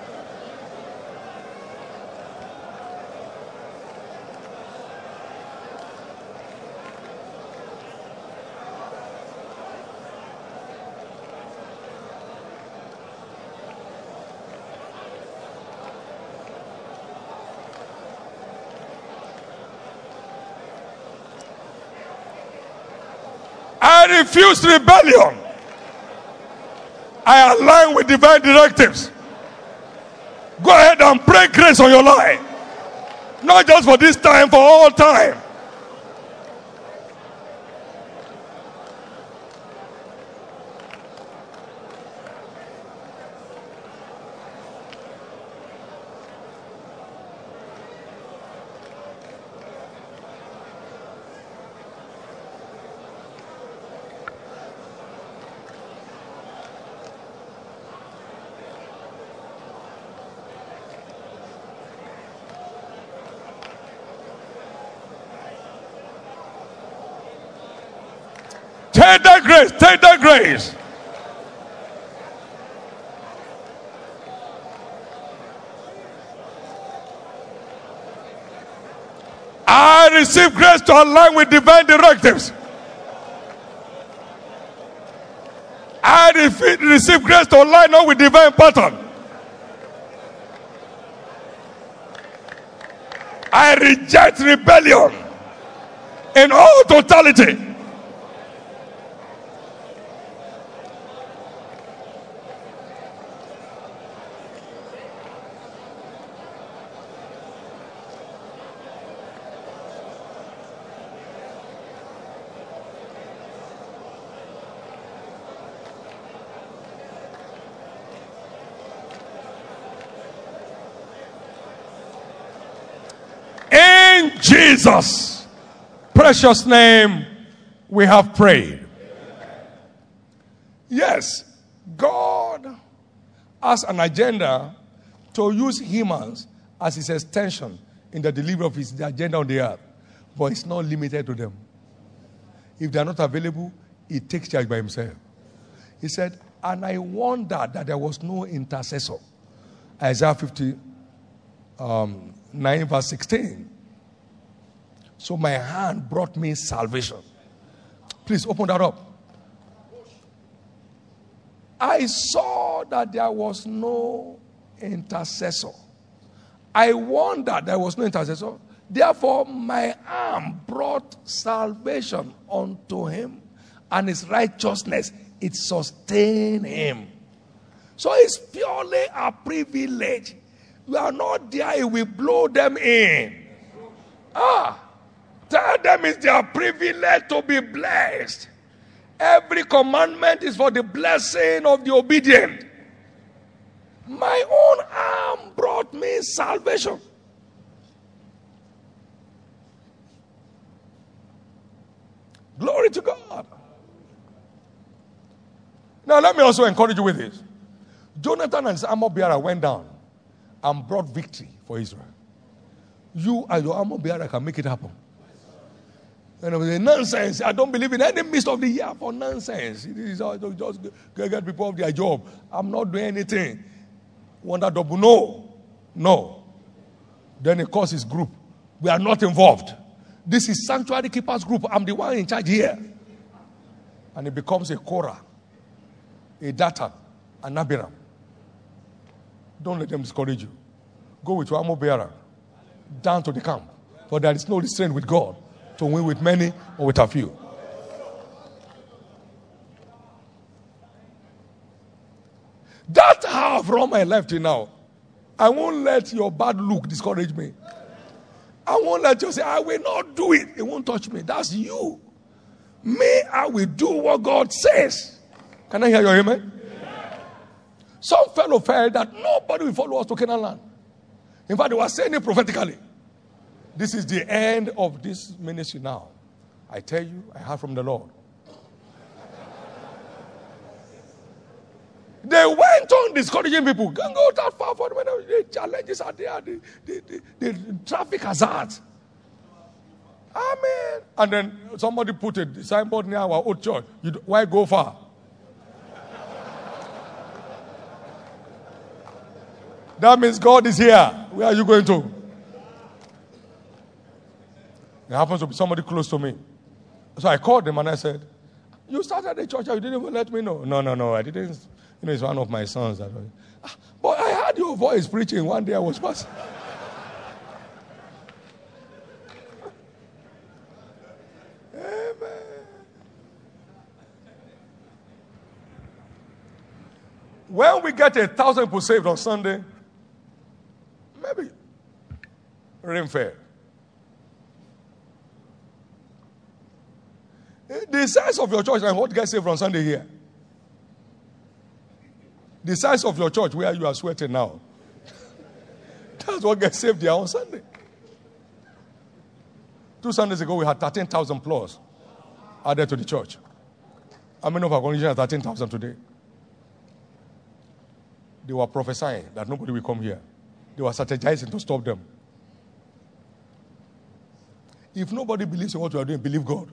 I refuse rebellion. I align with divine directives. Go ahead and pray grace on your life. Not just for this time, for all time. Take that grace. Take that grace. I receive grace to align with divine directives. I receive grace to align up with divine pattern. I reject rebellion in all totality. Jesus' precious name we have prayed. Yes, God has an agenda to use humans as his extension in the delivery of his agenda on the earth. But it's not limited to them. If they are not available, he takes charge by himself. He said, and I wondered that there was no intercessor. Isaiah 59 verse 16. So my hand brought me salvation. Please open that up. I saw that there was no intercessor. I wondered there was no intercessor. Therefore, my arm brought salvation unto him, and his righteousness, it sustained him. So it's purely a privilege. We are not there, we blow them in. Tell them it's their privilege to be blessed. Every commandment is for the blessing of the obedient. My own arm brought me salvation. Glory to God. Now let me also encourage you with this. Jonathan and his armor bearer went down and brought victory for Israel. You and your armor bearer can make it happen. And it was a nonsense. I don't believe in any midst of the year for nonsense. It is just get people off their job. I'm not doing anything. Wonder double. No. Then he calls his group. We are not involved. This is Sanctuary Keepers Group. I'm the one in charge here. And it becomes a Korah, a Dathan, an Abiram. Don't let them discourage you. Go with your armor bearer down to the camp. For there is no restraint with God to win with many or with a few. That's how I've run my life till now. I won't let your bad look discourage me. I won't let you say, I will not do it. It won't touch me. That's you. Me, I will do what God says. Can I hear your amen? Yeah. Some fellow felt that nobody will follow us to Canaan land. In fact, they were saying it prophetically. This is the end of this ministry now. I tell you, I heard from the Lord. They went on discouraging people. Can't go that far for them. The challenges are there. The traffic hazards. Amen. And then somebody put a signboard near our old church. Why go far? That means God is here. Where are you going to? It happens to be somebody close to me. So I called them and I said, you started the church, you didn't even let me know. No, I didn't. You know, it's one of my sons. But I heard your voice preaching one day I was passing. Amen. When we get 1,000 people saved on Sunday, maybe rain fair. The size of your church and what gets saved on Sunday here. The size of your church where you are sweating now. That's what gets saved there on Sunday. 2 Sundays ago, we had 13,000 plus added to the church. How many of our congregation are 13,000 today? They were prophesying that nobody will come here. They were strategizing to stop them. If nobody believes in what you are doing, believe God.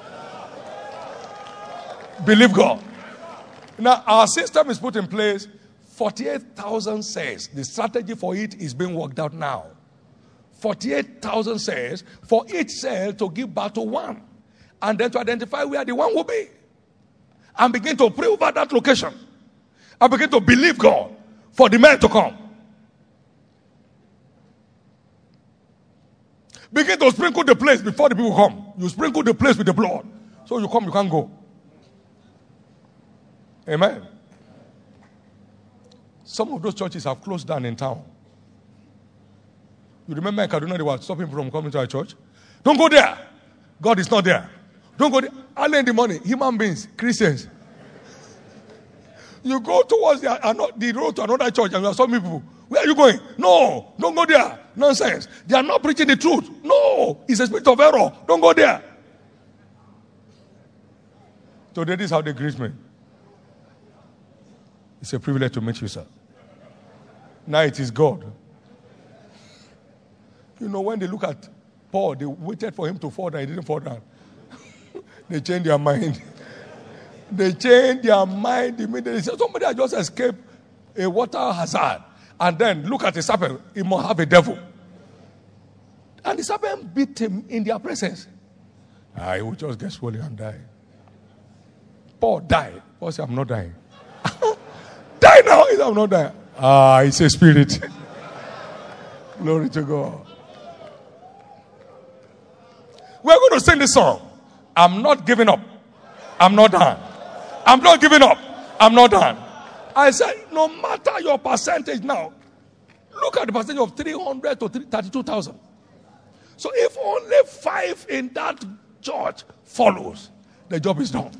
Believe God. Now, our system is put in place. 48,000 cells. The strategy for it is being worked out now. 48,000 cells for each cell to give birth to one. And then to identify where the one will be. And begin to pray over that location. And begin to believe God for the men to come. Begin to sprinkle the place before the people come. You sprinkle the place with the blood. So you come, you can't go. Amen. Some of those churches have closed down in town. You remember in Kaduna, they were stopping people from coming to our church? Don't go there. God is not there. Don't go there. Early in the morning, human beings, Christians. You go towards the road to another church and you are stopping people Where are you going? No, don't go there. Nonsense. They are not preaching the truth. No, it's a spirit of error. Don't go there. Today, this is how they greet me. It's a privilege to meet you, sir. Now it is God. You know, when they look at Paul, they waited for him to fall down. He didn't fall down. They changed their mind. They changed their mind immediately. Somebody had just escaped a water hazard. And then look at the serpent. He must have a devil. And the serpent beat him in their presence. He would just get swollen and die. Paul died. Paul said, I'm not dying. Die now. He said, I'm not dying. It's a spirit. Glory to God. We're going to sing this song. I'm not giving up. I'm not done. I'm not giving up. I'm not done. I said, no matter your percentage now, look at the percentage of 300 to 32,000. So if only 5 in that church follows, the job is done.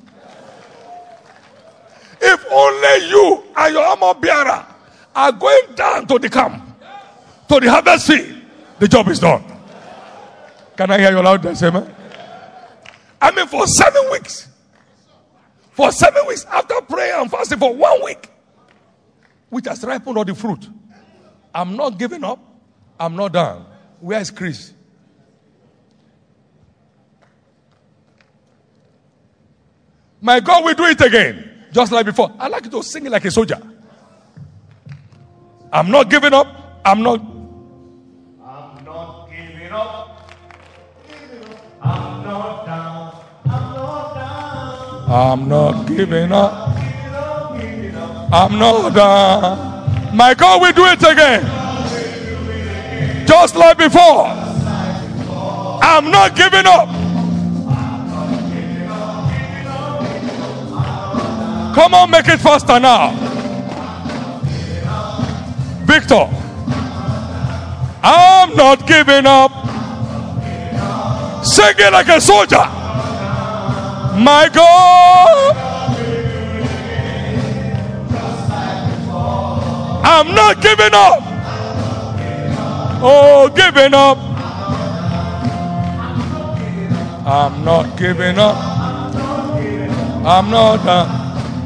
If only you and your armor bearer are going down to the camp, to the harvest field, the job is done. Can I hear you loud and say amen? I mean, for 7 weeks. For 7 weeks, after prayer and fasting for 1 week, which has ripened all the fruit. I'm not giving up. I'm not done. Where is Chris? My God will do it again. Just like before. I like you to sing it like a soldier. I'm not giving up. I'm not giving up. I'm not down. I'm not down. I'm not giving up. I'm not done. My God will do it again. Just like before. I'm not giving up. Come on, make it faster now. Victor. I'm not giving up. Sing it like a soldier. My God. I'm not giving up. Oh, giving up. I'm not giving up. I'm not done.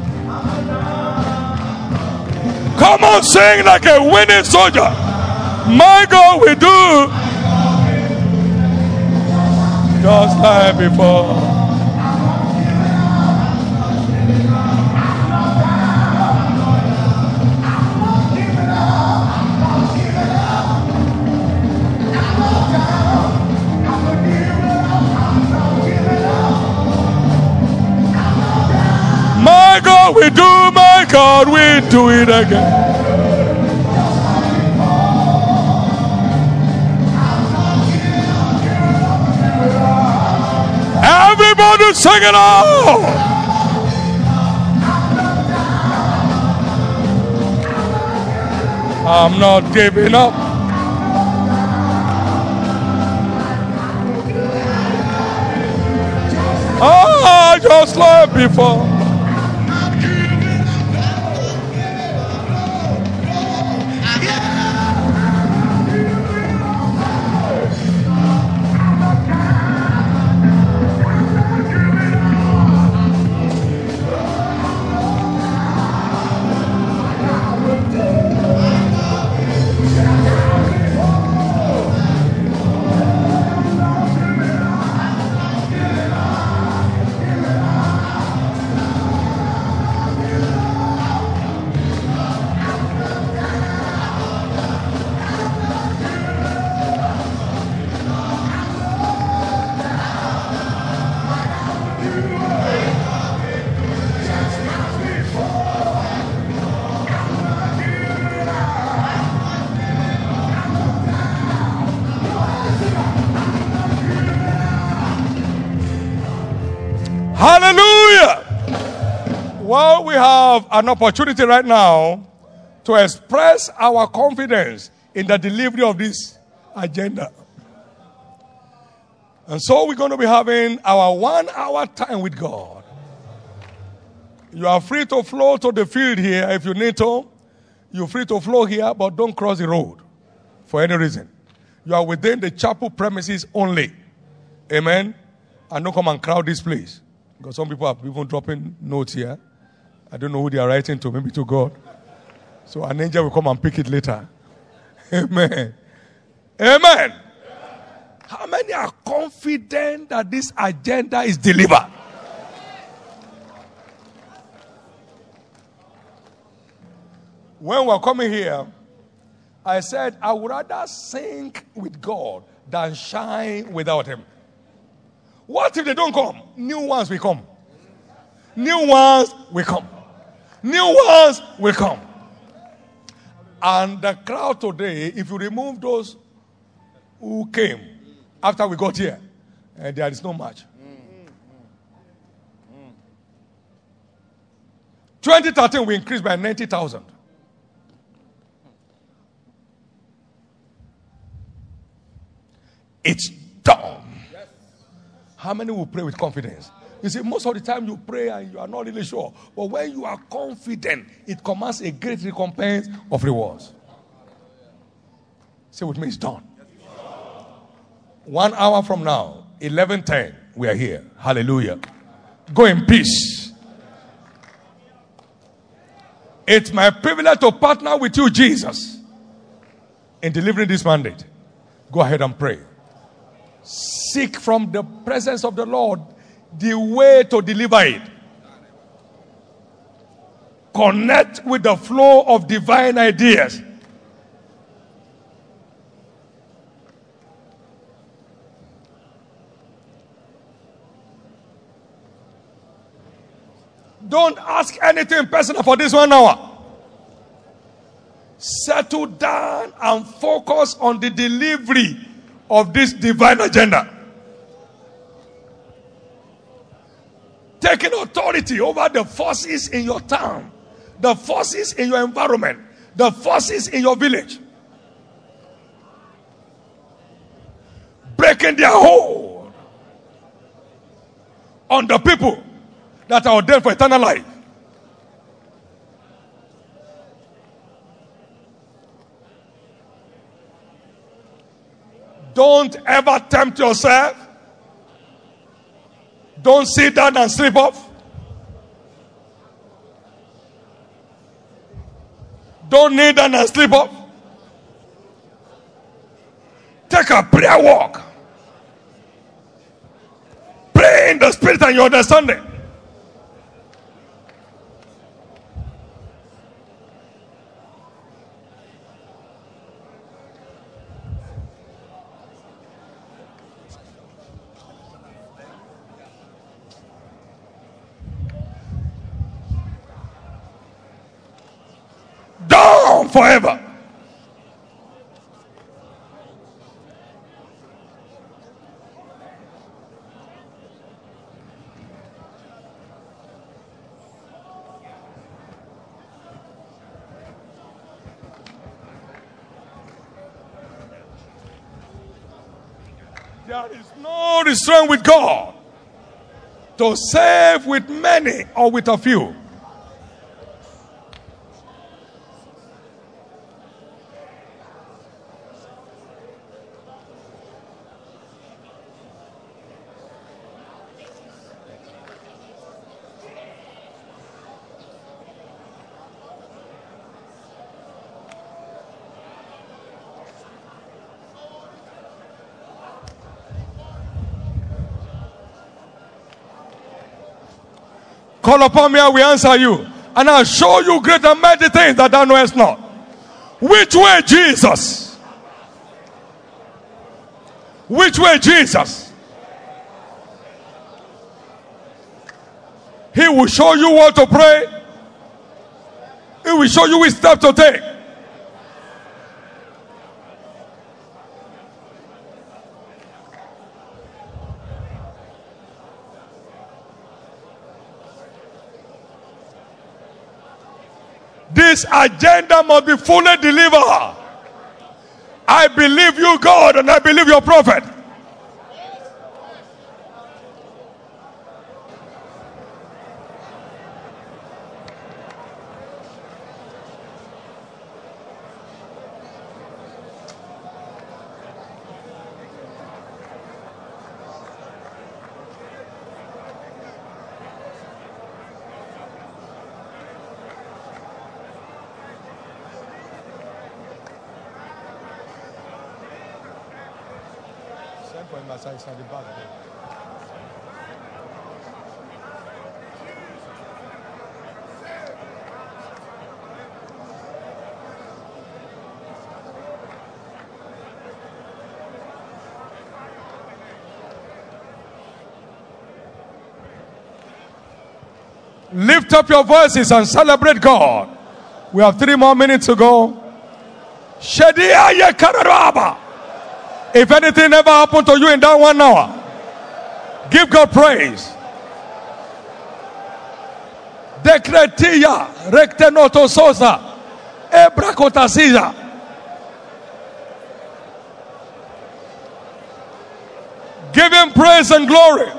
Come on, sing like a winning soldier. My God will do just like before. My God will do, my God will do it again. Everybody sing it out. I'm not giving up. Just like before. Hallelujah. Well, we have an opportunity right now to express our confidence in the delivery of this agenda. And so we're going to be having our 1 hour time with God. You are free to flow to the field here if you need to. You're free to flow here, but don't cross the road for any reason. You are within the chapel premises only. Amen? And don't come and crowd this place. Because some people are even dropping notes here. I don't know who they are writing to, maybe to God. So an angel will come and pick it later. Amen. Amen. How many are confident that this agenda is delivered? When we're coming here, I said, I would rather sing with God than shine without Him. What if they don't come? New ones will come. New ones will come. New ones will come. And the crowd today, if you remove those who came after we got here, there is no match. 2013, we increased by 90,000. It's done. How many will pray with confidence? You see, most of the time you pray and you are not really sure. But when you are confident, it commands a great recompense of rewards. Say with me, it's done. 1 hour from now, 11:10, we are here. Hallelujah. Go in peace. It's my privilege to partner with you, Jesus, in delivering this mandate. Go ahead and pray. Seek from the presence of the Lord the way to deliver it. Connect with the flow of divine ideas. Don't ask anything personal for this 1 hour. Settle down and focus on the delivery of this divine agenda. Taking authority over the forces in your town, the forces in your environment, the forces in your village. Breaking their hold on the people that are ordained for eternal life. Don't ever tempt yourself. Don't sit down and sleep off. Don't kneel down and sleep off. Take a prayer walk. Pray in the spirit and your understanding. Down forever. There is no restraint with God to save with many or with a few. Call upon me, I will answer you. And I'll show you great and mighty things that thou knowest not. Which way, Jesus? Which way, Jesus? He will show you what to pray. He will show you which step to take. This agenda must be fully delivered. I believe you, God, and I believe your prophet. Lift up your voices and celebrate God. We have 3 more minutes to go. Shadia ye kararaba. If anything ever happened to you in that 1 hour, give God praise. Decretia rectenoto sosa ebrakotasiza. Give him praise and glory.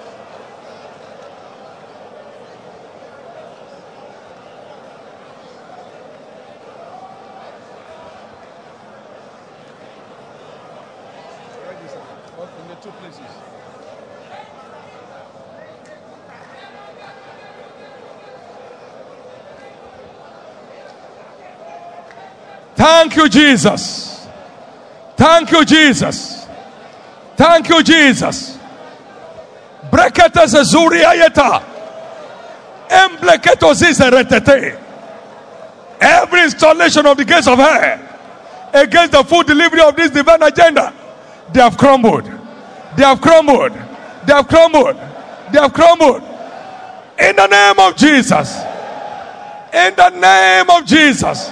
Thank you, Jesus. Thank you, Jesus. Thank you, Jesus. Brekete zezuria yeta. Embleketo zizeretete. Every installation of the gates of hell against the full delivery of this divine agenda, they have crumbled. They have crumbled. They have crumbled. They have crumbled. In the name of Jesus. In the name of Jesus.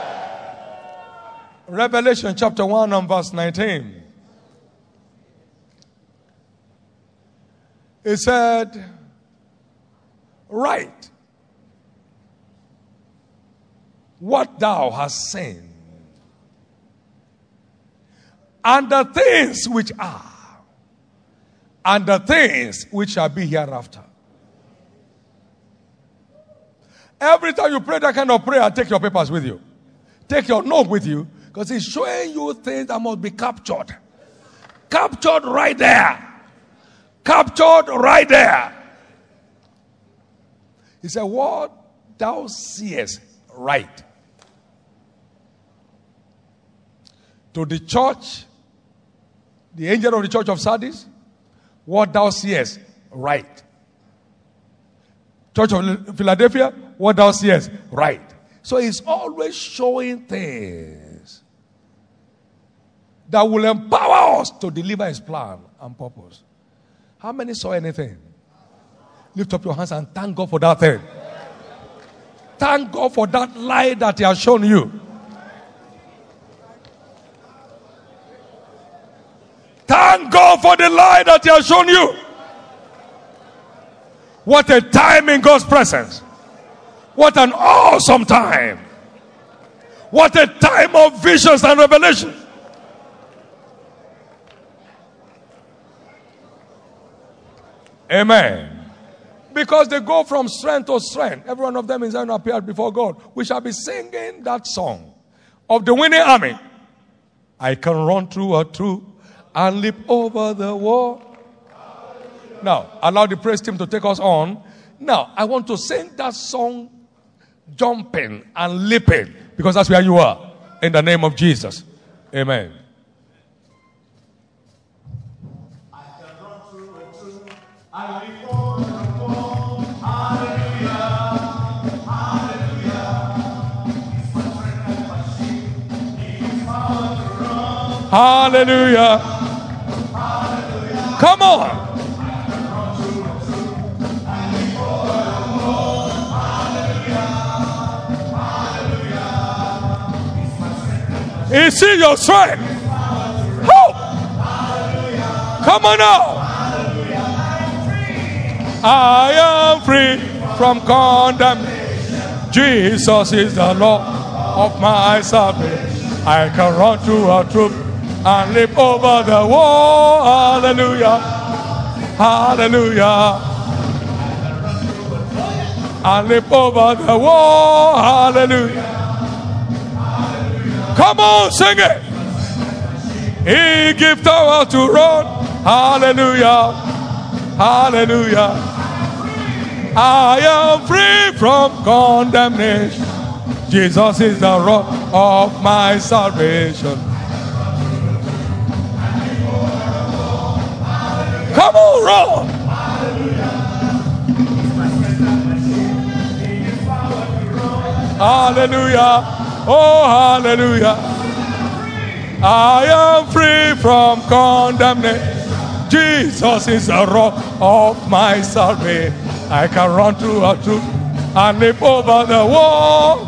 Revelation chapter 1 and verse 19. It said, write what thou hast seen, and the things which are, and the things which shall be hereafter. Every time you pray that kind of prayer, take your papers with you. Take your note with you. Because he's showing you things that must be captured. Captured right there. Captured right there. He said, what thou seest, write. To the church, the angel of the church of Sardis, what thou seest, write. Church of Philadelphia, what thou seest, write. So he's always showing things that will empower us to deliver his plan and purpose. How many saw anything? Lift up your hands and thank God for that thing. Thank God for that light that he has shown you. Thank God for the light that he has shown you. What a time in God's presence. What an awesome time. What a time of visions and revelation. Amen. Because they go from strength to strength. Every one of them is going to appear before God. We shall be singing that song of the winning army. I can run through a troop and leap over the wall. Now, allow the praise team to take us on. Now, I want to sing that song jumping and leaping, because that's where you are. In the name of Jesus. Amen. I can run through a troop and leap over the wall. Hallelujah. Hallelujah. He's my strength and my shield. He's power to run. Hallelujah. Hallelujah. Come on. Is he your strength? Oh. Come on now. I am free from condemnation. Jesus is the Lord of my salvation. I can run through a troop and leap over the wall. Hallelujah. Hallelujah. And leap over the wall. Hallelujah. Come on, sing it. He gives power to run. Hallelujah. Hallelujah. I am free from condemnation. Jesus is the rock of my salvation. Come on, run. Hallelujah. Oh, hallelujah. I am free from condemnation. Jesus is the rock of my salvation. I can run through a troop and leap over the wall.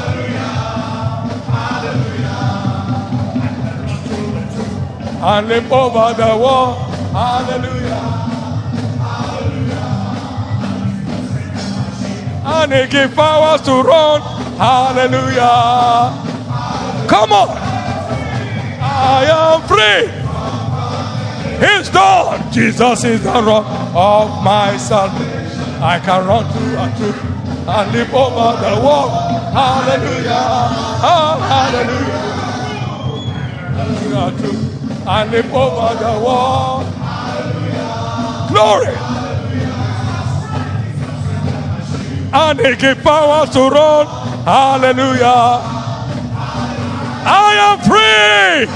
And leap over the wall. Hallelujah. And he gives powers to run. Hallelujah. Come on. I am free. It's done. Jesus is the rock of my salvation. I can run through a troop and leap over the wall. Hallelujah. Oh, hallelujah. And leap over the wall. Glory. And he gives power to run. Hallelujah. I am free.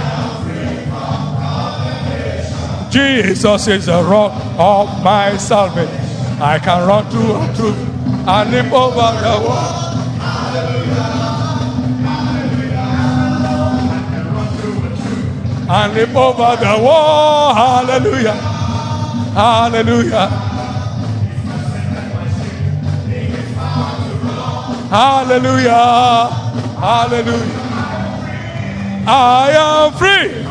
Jesus is the rock of my salvation. I can run through a troop and leap over the wall. And leap over the wall. Hallelujah. Hallelujah. Hallelujah. Hallelujah. I am free.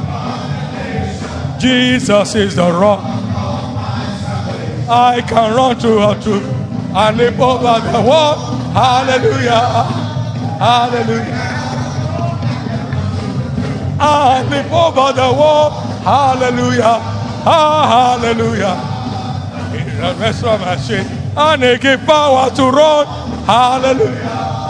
Jesus is the rock. I can run through a troop and leap over the wall. Hallelujah. Hallelujah. And leap over the wall. Hallelujah. Hallelujah. In the rest of my shit. And he gives power to run. Hallelujah.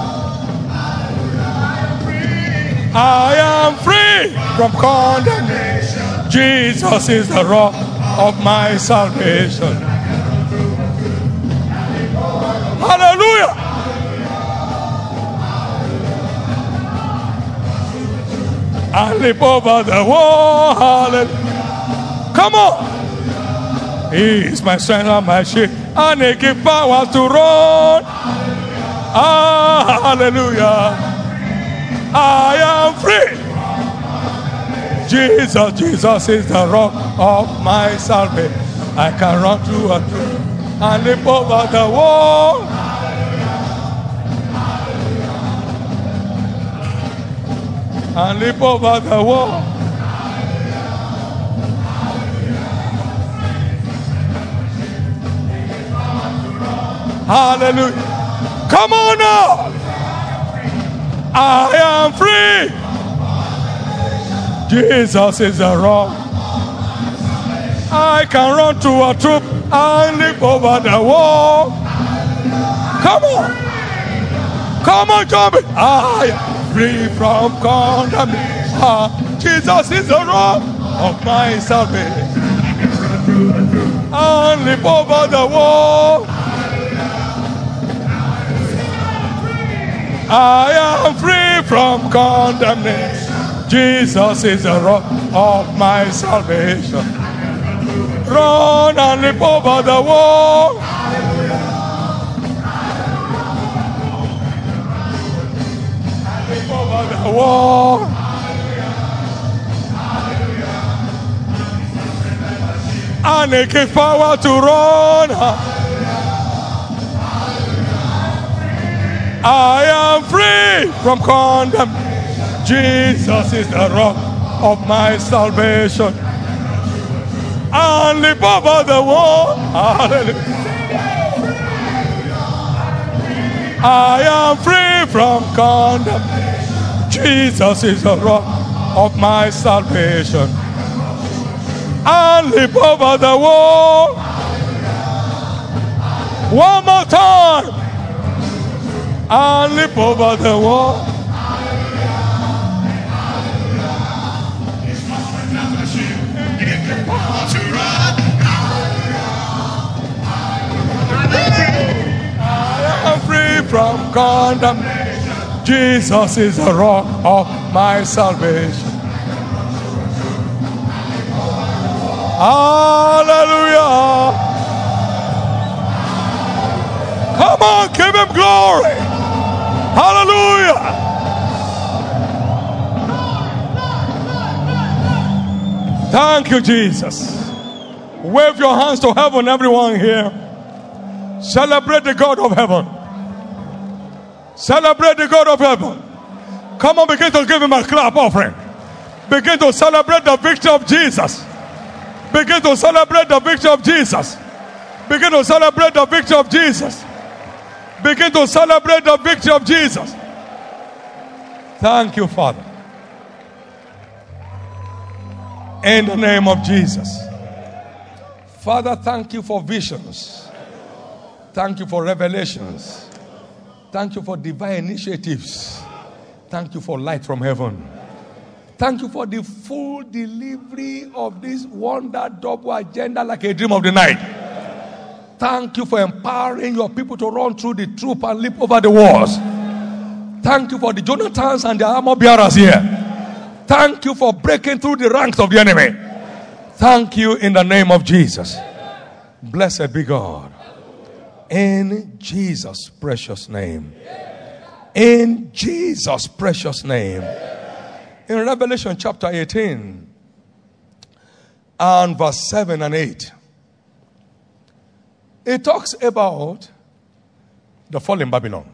I am free from condemnation. Jesus is the rock of my salvation. Hallelujah. I leap over the wall. Hallelujah. Come on. He is my strength and my shield, and he gives power to run. Hallelujah. I am free. Jesus is the rock of my salvation. I can run through a troop and leap over the wall. And leap over the wall. Hallelujah. Come on now. I am free. Jesus is the rock. I can run to a troop and leap over the wall. Come on. Come on, Tommy. I am free from condemnation. Jesus is the rock of my salvation. And leap over the wall. I am free from condemnation. Jesus is the rock of my salvation. Run and leap over the wall. Leap over the wall. And he gives power to run. I am free from condemnation. Jesus is the rock of my salvation. And leap over the wall. Hallelujah. I am free from condemnation. Jesus is the rock of my salvation. And leap over the wall. One more time. And leap over the wall. I am free from condemnation. Jesus is the rock of my salvation. Hallelujah. Come on, give him glory. Hallelujah. Thank you, Jesus. Wave your hands to heaven, everyone here. Celebrate the God of heaven. Celebrate the God of heaven. Come on, begin to give him a clap offering. Begin to celebrate the victory of Jesus. Begin to celebrate the victory of Jesus. Begin to celebrate the victory of Jesus. Begin to celebrate the victory of Jesus. Thank you, Father. In the name of Jesus. Father, thank you for visions. Thank you for revelations. Thank you for divine initiatives. Thank you for light from heaven. Thank you for the full delivery of this wonder double agenda like a dream of the night. Thank you for empowering your people to run through the troop and leap over the walls. Thank you for the Jonathans and the armor bearers here. Thank you for breaking through the ranks of the enemy. Thank you in the name of Jesus. Blessed be God. In Jesus' precious name. In Jesus' precious name. In Revelation chapter 18 and verse 7 and 8, it talks about the fallen Babylon.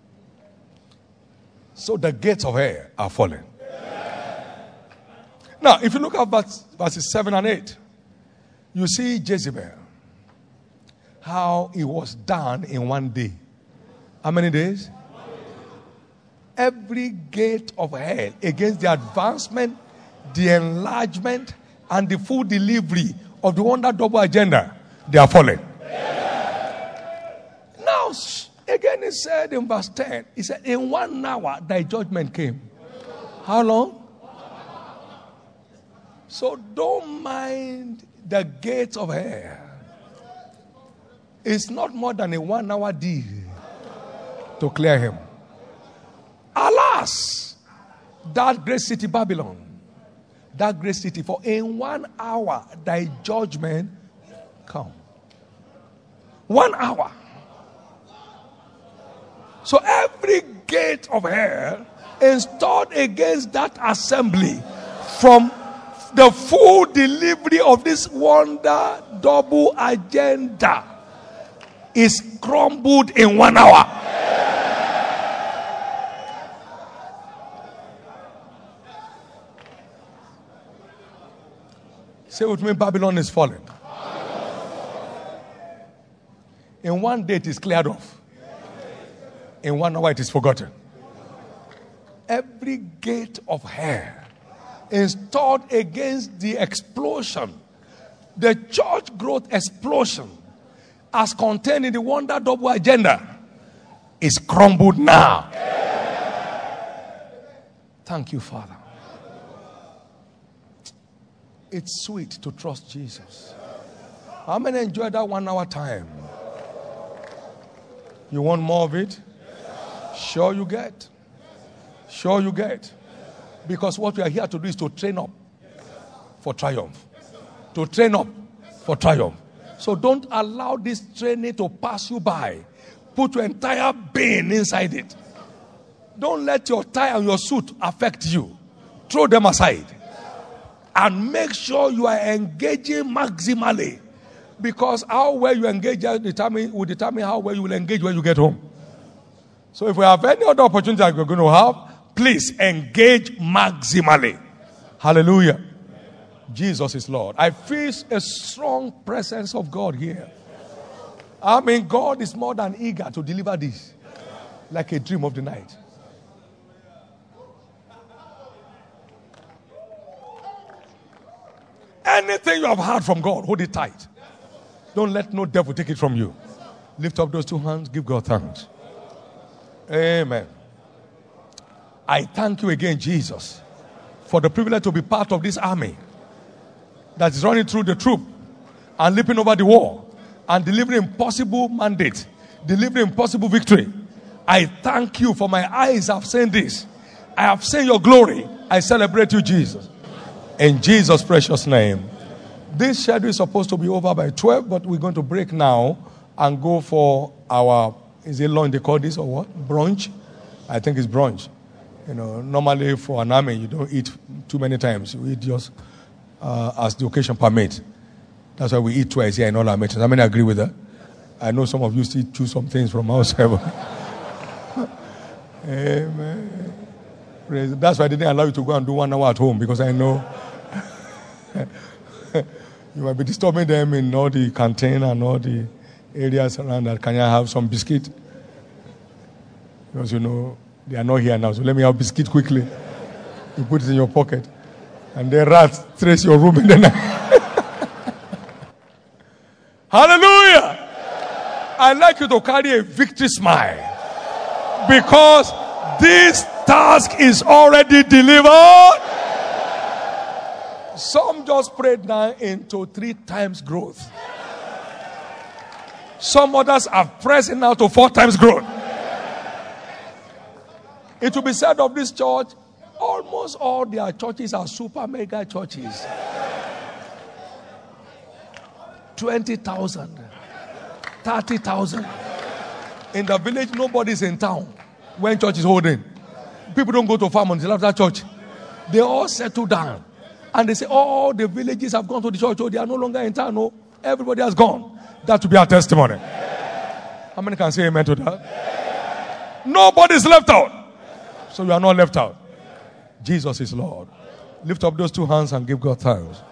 So the gates of hell are fallen. Now, if you look at verses 7 and 8, you see Jezebel, how it was done in one day. How many days? Every gate of hell against the advancement, the enlargement, and the full delivery of the wonder double agenda, they are fallen. Now, again, it said in verse 10, it said, in 1 hour thy judgment came. How long? So don't mind the gates of hell. It's not more than a 1 hour deal to clear him. Alas, that great city Babylon, that great city, for in 1 hour thy judgment come. 1 hour. So every gate of hell installed against that assembly from the full delivery of this wonder double agenda is crumbled in 1 hour. Say with me, Babylon is fallen. In one day it is cleared off. In 1 hour it is forgotten. Every gate of hell installed against the explosion, the church growth explosion, as contained in the wonder double agenda, is crumbled now. Thank you, Father. It's sweet to trust Jesus. How many enjoyed that 1 hour time? You want more of it? Sure you get. Sure you get. Because what we are here to do is to train up for triumph. To train up for triumph. So don't allow this training to pass you by. Put your entire being inside it. Don't let your tie and your suit affect you. Throw them aside. And make sure you are engaging maximally. Because how well you engage will determine how well you will engage when you get home. So if we have any other opportunity that we're going to have, please engage maximally. Hallelujah. Jesus is Lord. I feel a strong presence of God here. I mean, God is more than eager to deliver this like a dream of the night. Anything you have heard from God, hold it tight. Don't let no devil take it from you. Lift up those two hands, give God thanks. Amen. I thank you again, Jesus, for the privilege to be part of this army that is running through the troop and leaping over the wall and delivering impossible mandate, delivering impossible victory. I thank you for my eyes have seen this. I have seen your glory. I celebrate you, Jesus. In Jesus' precious name. This schedule is supposed to be over by 12, but we're going to break now and go for our, is it lunch they call this or what? Brunch? I think it's brunch. You know, normally for an army, you don't eat too many times. You eat just as the occasion permits. That's why we eat twice here in all our meetings. How many agree with that? I know some of you still choose some things from outside. Amen. That's why I didn't allow you to go and do 1 hour at home, because I know you might be disturbing them in all the canteen and all the areas around that. Can I have some biscuit? Because you know they are not here now, so let me have biscuit quickly. You put it in your pocket, and the rats trace your room in the night. Hallelujah! I'd like you to carry a victory smile, because this task is already delivered. Some just prayed now into 3 times growth. Some others are pressing now to 4 times growth. It will be said of this church, almost all their churches are super mega churches. 20,000, 30,000. In the village, nobody's in town when church is holding. People don't go to farm until after church. They all settle down. And they say, oh, the villages have gone to the church. Oh, they are no longer in town. No, everybody has gone. That will be our testimony. How many can say amen to that? Nobody's left out. So you are not left out. Jesus is Lord. Lift up those 2 hands and give God thanks.